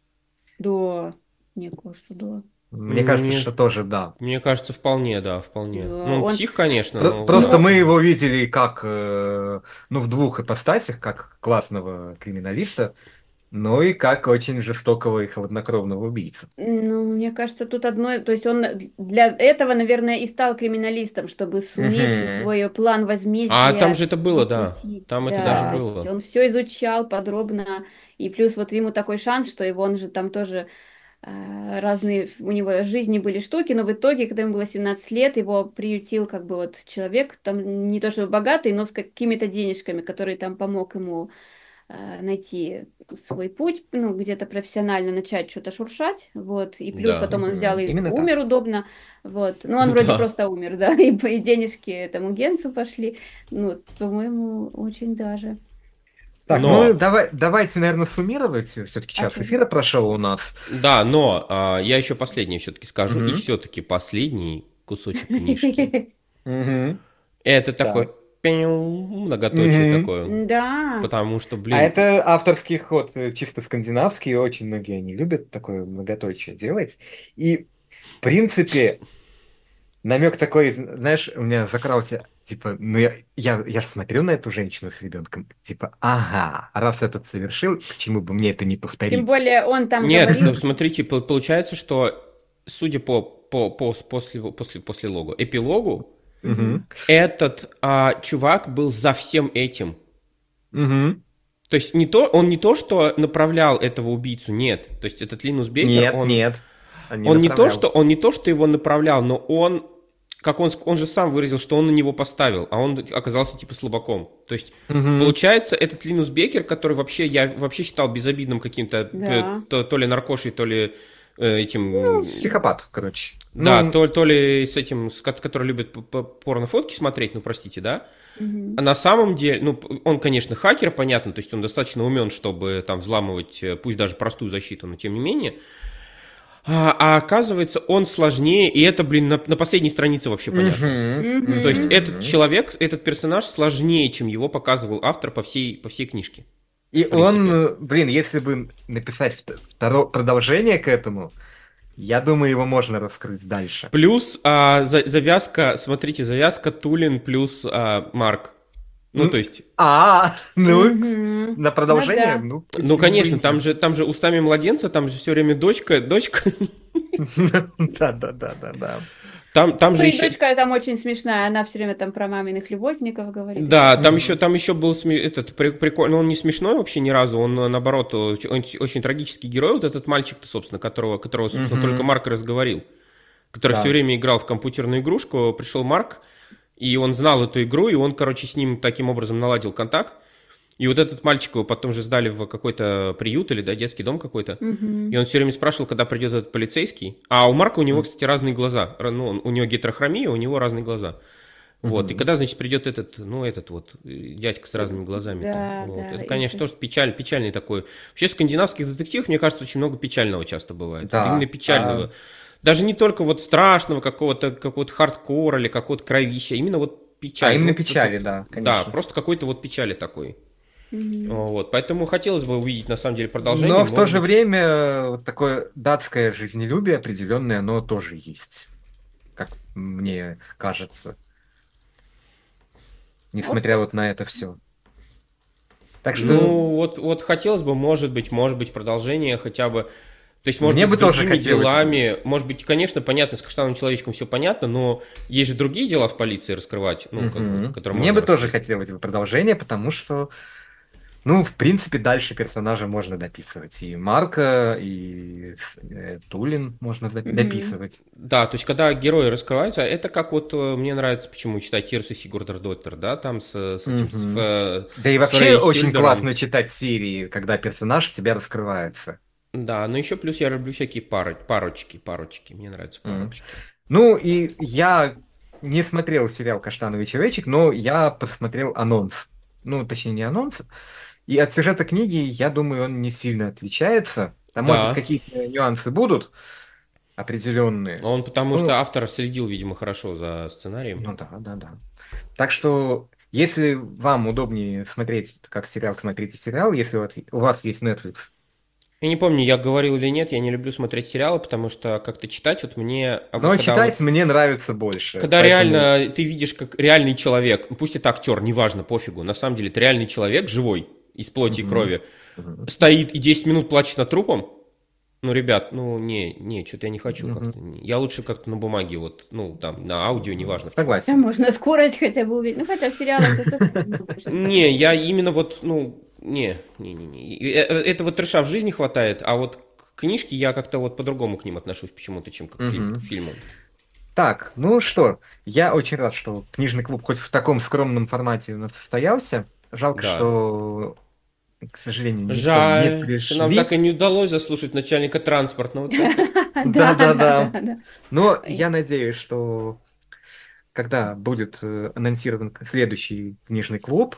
Да, мне кажется, да. Мне кажется, Мне, что тоже да. мне кажется, вполне, да, вполне. Да, Ну, он он... псих, конечно, но Просто да. мы Но его видели как, ну, в двух ипостасях, как классного криминалиста, но и как очень жестокого и хладнокровного убийцу. Ну, мне кажется, тут одно, то есть он для этого, наверное, и стал криминалистом, чтобы суметь Мгм. свой план А там возмездия же это было, да. воплотить, Там это даже да, то Да. есть было. он все изучал подробно, и плюс вот ему такой шанс, что его, он же там тоже разные у него в жизни были штуки, но в итоге, когда ему было 17 лет, его приютил как бы вот человек, там не то чтобы богатый, но с какими-то денежками, который там помог ему найти свой путь, ну, где-то профессионально начать что-то шуршать, вот, и плюс Да. потом он взял Мгм. и Именно умер так. удобно, вот, ну, он вроде Да. просто умер, да, и денежки этому Генсу пошли, ну, по-моему, очень даже. Так, ну Но, давайте, наверное, суммировать. Все-таки час Окей. эфира прошел у нас. да, но я еще последнее все-таки скажу. И Мгм. все-таки последний кусочек книжки. Мгм. Это такой Так. многоточие Мгм. такое. Да, Потому что, А блин, это авторский ход, чисто скандинавский, и очень многие они любят такое многоточие делать. И, в принципе, намек такой, знаешь, у меня закрался, типа, ну я ж смотрю на эту женщину с ребенком, типа, ага, раз этот совершил, к чему бы мне это не тем повторить? более он там нет, говорил, смотрите, получается, что, судя после логу, эпилогу, мгм, Угу. этот чувак был за всем этим. Угу. То есть он не то, что направлял этого убийцу, нет. То есть этот Линус Беккер, Нет, нет, он не он не то, что, направлял. он не то, что его направлял, но он же сам выразил, что он на него поставил, а он оказался типа слабаком. То есть, Мгм. получается, этот Линус Беккер, который я вообще считал безобидным каким-то, Да. то ли наркошей, то ли Ну, этим, психопат, короче. да, Ну, то ли с этим, который любит порнофотки смотреть, ну, простите, да. А Мгм. на самом деле, ну, он, конечно, хакер, понятно, то есть он достаточно умен, чтобы там взламывать, пусть даже простую защиту, но тем не менее. А оказывается, он сложнее, и это, блин, на последней странице вообще понятно. мгм, То есть Мгм. этот мгм. человек, этот персонаж сложнее, чем его показывал автор по всей книжке, И в он, принципе. блин, если бы написать второе продолжение к этому, я думаю, его можно раскрыть дальше. Плюс завязка, смотрите, завязка Тулин плюс Марк. Ну, то М, есть, ну, Мгм. на Ну продолжение, да. ну, ну, почему бы и конечно, там нет? же, там же устами младенца, там же все время дочка. Да, да, да, да, да. Там Ну же и еще, дочка там очень смешная, она все время там про маминых любовников говорит и да, так там далее. еще, Мгм. там еще был этот прикольно, он не смешной вообще ни разу, он наоборот очень трагический герой, вот этот мальчик-то, собственно, которого, собственно, только Мгм. Марк и разговорил, который все Да. время играл в компьютерную игрушку, пришел Марк, и он знал эту игру, и он, короче, с ним таким образом наладил контакт. И вот этот мальчик его потом же сдали в какой-то приют или, да, детский дом какой-то. И Мгм. он все время спрашивал, когда придет этот полицейский. А у Марка у него, М, кстати, разные глаза. Ну, у него гетерохромия, у него разные глаза. Вот. И мгм. когда, значит, придет этот вот дядька с разными глазами там. Да, Вот. да, Это, и то конечно, тоже есть, печальный такой. Вообще, в скандинавских детективах, мне кажется, очень много печального часто бывает. Вот именно Да. печального. Даже не только вот страшного какого-то хардкора или какого-то кровища, а именно вот печаль. Именно Вот, печали, да, да, конечно. просто какой-то вот печали такой. мгм. Вот, поэтому хотелось бы увидеть на самом деле продолжение, Но в то может же быть. время вот такое датское жизнелюбие определенное, оно тоже есть, как мне кажется, Вот, несмотря вот на это все. Так что Ну, вот хотелось бы, может быть, продолжение хотя бы. То есть, может мне быть, бы с тоже другими хотелось бы. делами. Может быть, конечно, понятно, с каштановым человечком все понятно, но есть же другие дела в полиции раскрывать, ну, как бы, Мгм. которые Мне можно бы тоже раскрыть. хотелось бы продолжение, потому что, ну, в принципе, дальше персонажа можно дописывать. И Марка, и Тулин можно мгм. дописывать. Да, то есть, когда герои раскрываются, это как вот мне нравится, почему читать Тирсу Сигурдардоттер, да, там с этим, Мгм. Да и с вообще Фрей очень Хильдером. классно читать серии, когда персонаж у тебя раскрывается. Да, но еще плюс я люблю всякие парочки, мне нравятся Мгм. парочки. Ну, и я не смотрел сериал «Каштановый человечек», но я посмотрел анонс. Ну, точнее, не анонс. И от сюжета книги, я думаю, он не сильно отличается. Там, может быть, Да, какие-то нюансы будут определенные. он потому что Ну, автор следил, видимо, хорошо за сценарием. ну да, да, да. Так что, если вам удобнее смотреть, как сериал, смотрите сериал. Если вот у вас есть Netflix. Я не помню, я говорил или нет, я не люблю смотреть сериалы, потому что как-то читать вот мне, а вот Но читать мне нравится больше. когда Поэтому... реально ты видишь как реальный человек, ну, пусть это актер, неважно, пофигу, на самом деле это реальный человек, живой, из плоти и Мгм. крови, Мгм. стоит и 10 минут плачет над трупом, ну, ребят, ну, не, что-то я не хочу Мгм. как-то. Я лучше как-то на бумаге, вот, ну, там, на аудио, неважно в чем. Да, Согласен. можно скорость хотя бы увидеть. Ну, хотя в сериалах сейчас тоже больше Не, скоростей. я именно вот, ну, не. Этого трэша в жизни хватает, а вот к книжке я как-то вот по-другому к ним отношусь почему-то, чем как к Мгм. фильму. Так, ну что, я очень рад, что книжный клуб хоть в таком скромном формате у нас состоялся. Жалко, Да. что, к сожалению, никто не Жаль, что нам так пришли. и не удалось заслушать начальника транспортного цеха. Да, да, да, Да-да-да. да. Но Ой. я надеюсь, что когда будет анонсирован следующий книжный клуб,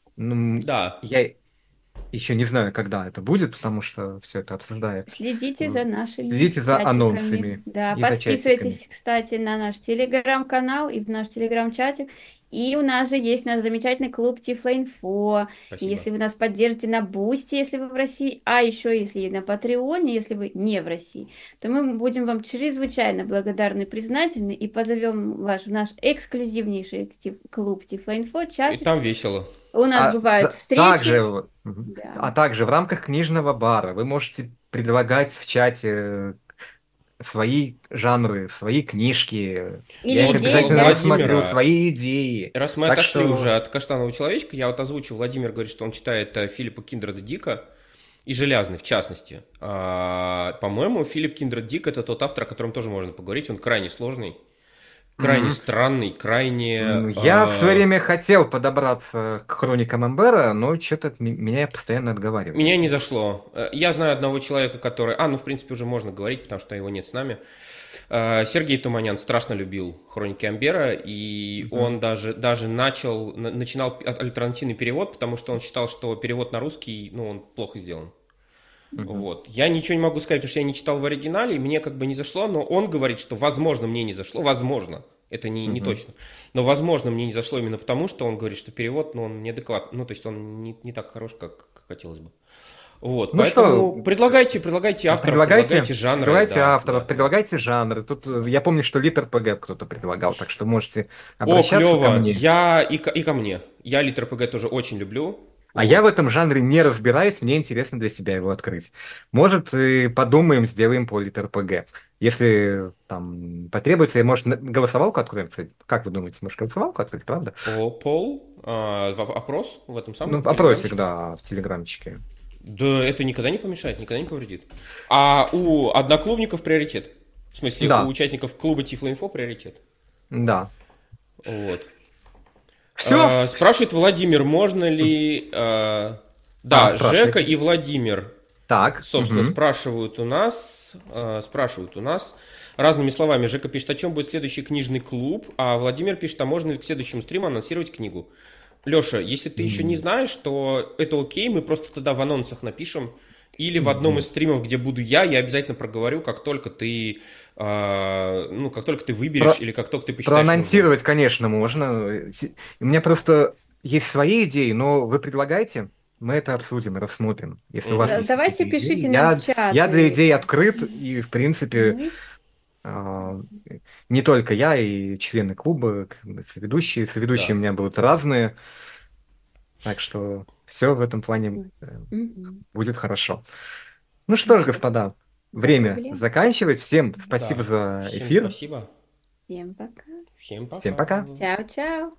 Да. я еще не знаю, когда это будет, потому что все это обсуждается. Следите за нашими Следите за чатиками. анонсами Да, и за чатиками. подписывайтесь, кстати, на наш телеграм-канал и в наш телеграм-чатик. И у нас же есть наш замечательный клуб Тифлоинфо. И Спасибо. если вы нас поддержите на Бусти, если вы в России, а еще если на Патреоне, если вы не в России, то мы будем вам чрезвычайно благодарны, признательны и позовем вас в наш эксклюзивнейший клуб Тифлоинфо, И чатик. там весело. У нас бывают встречи. Да. Также в рамках книжного бара вы можете предлагать в чате свои жанры, свои книжки. Я Или их идеи, обязательно да? рассмотрю, Владимира, свои идеи. раз мы Так отошли уже что... от каштанового человечка, я вот озвучу, Владимир говорит, что он читает Филиппа Киндреда Дика, и Железный, в частности. По-моему, Филипп Киндред Дик — это тот автор, о котором тоже можно поговорить. Он крайне сложный, крайне Мгм. странный, крайне... Я в свое время хотел подобраться к хроникам Эмбера, но что-то меня постоянно Меня отговаривали. не зашло. Я знаю одного человека, который... ну, в принципе, уже можно говорить, потому что его нет с нами. Сергей Туманян страшно любил «Хроники Амбера», и Мгм. он даже начинал альтернативный перевод, потому что он считал, что перевод на русский, ну, он плохо сделан. Мгм. Вот. Я ничего не могу сказать, потому что я не читал в оригинале, и мне как бы не зашло, но он говорит, что, возможно, мне не зашло, возможно, это не Мгм. точно, но, возможно, мне не зашло именно потому, что он говорит, что перевод, ну, он неадекватный, ну, то есть он не так хорош, как хотелось бы. Вот, Ну что, поэтому предлагайте авторов, предлагайте, предлагайте жанры, предлагайте да, авторов, да, да. предлагайте жанры. Тут я помню, что Литр ПГ кто-то предлагал, так что можете О, обращаться ко клево, мне. и ко мне. Я Литр ПГ тоже очень люблю, А я в вот. этом жанре не разбираюсь, мне интересно для себя его открыть. Может, и подумаем, сделаем по Литр ПГ. Если там потребуется, я, может, голосовалку откроем, кстати. Как вы думаете, может, голосовалку открыть, правда? Опрос в этом Ну, самом опросик, телеграмчике. да, в телеграмчике. Да, это никогда не помешает, никогда не повредит. А у одноклубников приоритет. В смысле, у Да, участников клуба Тифлоинфо приоритет. да. Вот. Все? Спрашивает Владимир, можно ли... да, Жека Спрашивайте. и Владимир, Так, собственно, спрашивают у нас разными словами. Жека пишет, о чем будет следующий книжный клуб, а Владимир пишет, а можно ли к следующему стриму анонсировать книгу? Леша, если ты еще не М, знаешь, то это окей, мы просто тогда в анонсах напишем. Или в одном из мгм. стримов, где буду я обязательно проговорю, как только ты, ну, как только ты выберешь Про- или как только ты посчитаешь нужным. Проанонсировать, конечно, можно. У меня просто есть свои идеи, но вы предлагайте, мы это обсудим и рассмотрим. Если у вас Мгм. есть Давайте какие-то идеи, пишите нам в чат. я для идей открыт, и, в принципе, Мы... а, не только я, и члены клуба, соведущие у Да. меня будут разные, так что все в этом плане Мгм. будет хорошо. Ну что ж, Без, господа, без время проблем. заканчивать. Всем спасибо Да. за Всем эфир. спасибо. Всем пока. Всем Всем пока. пока. Чао-чао.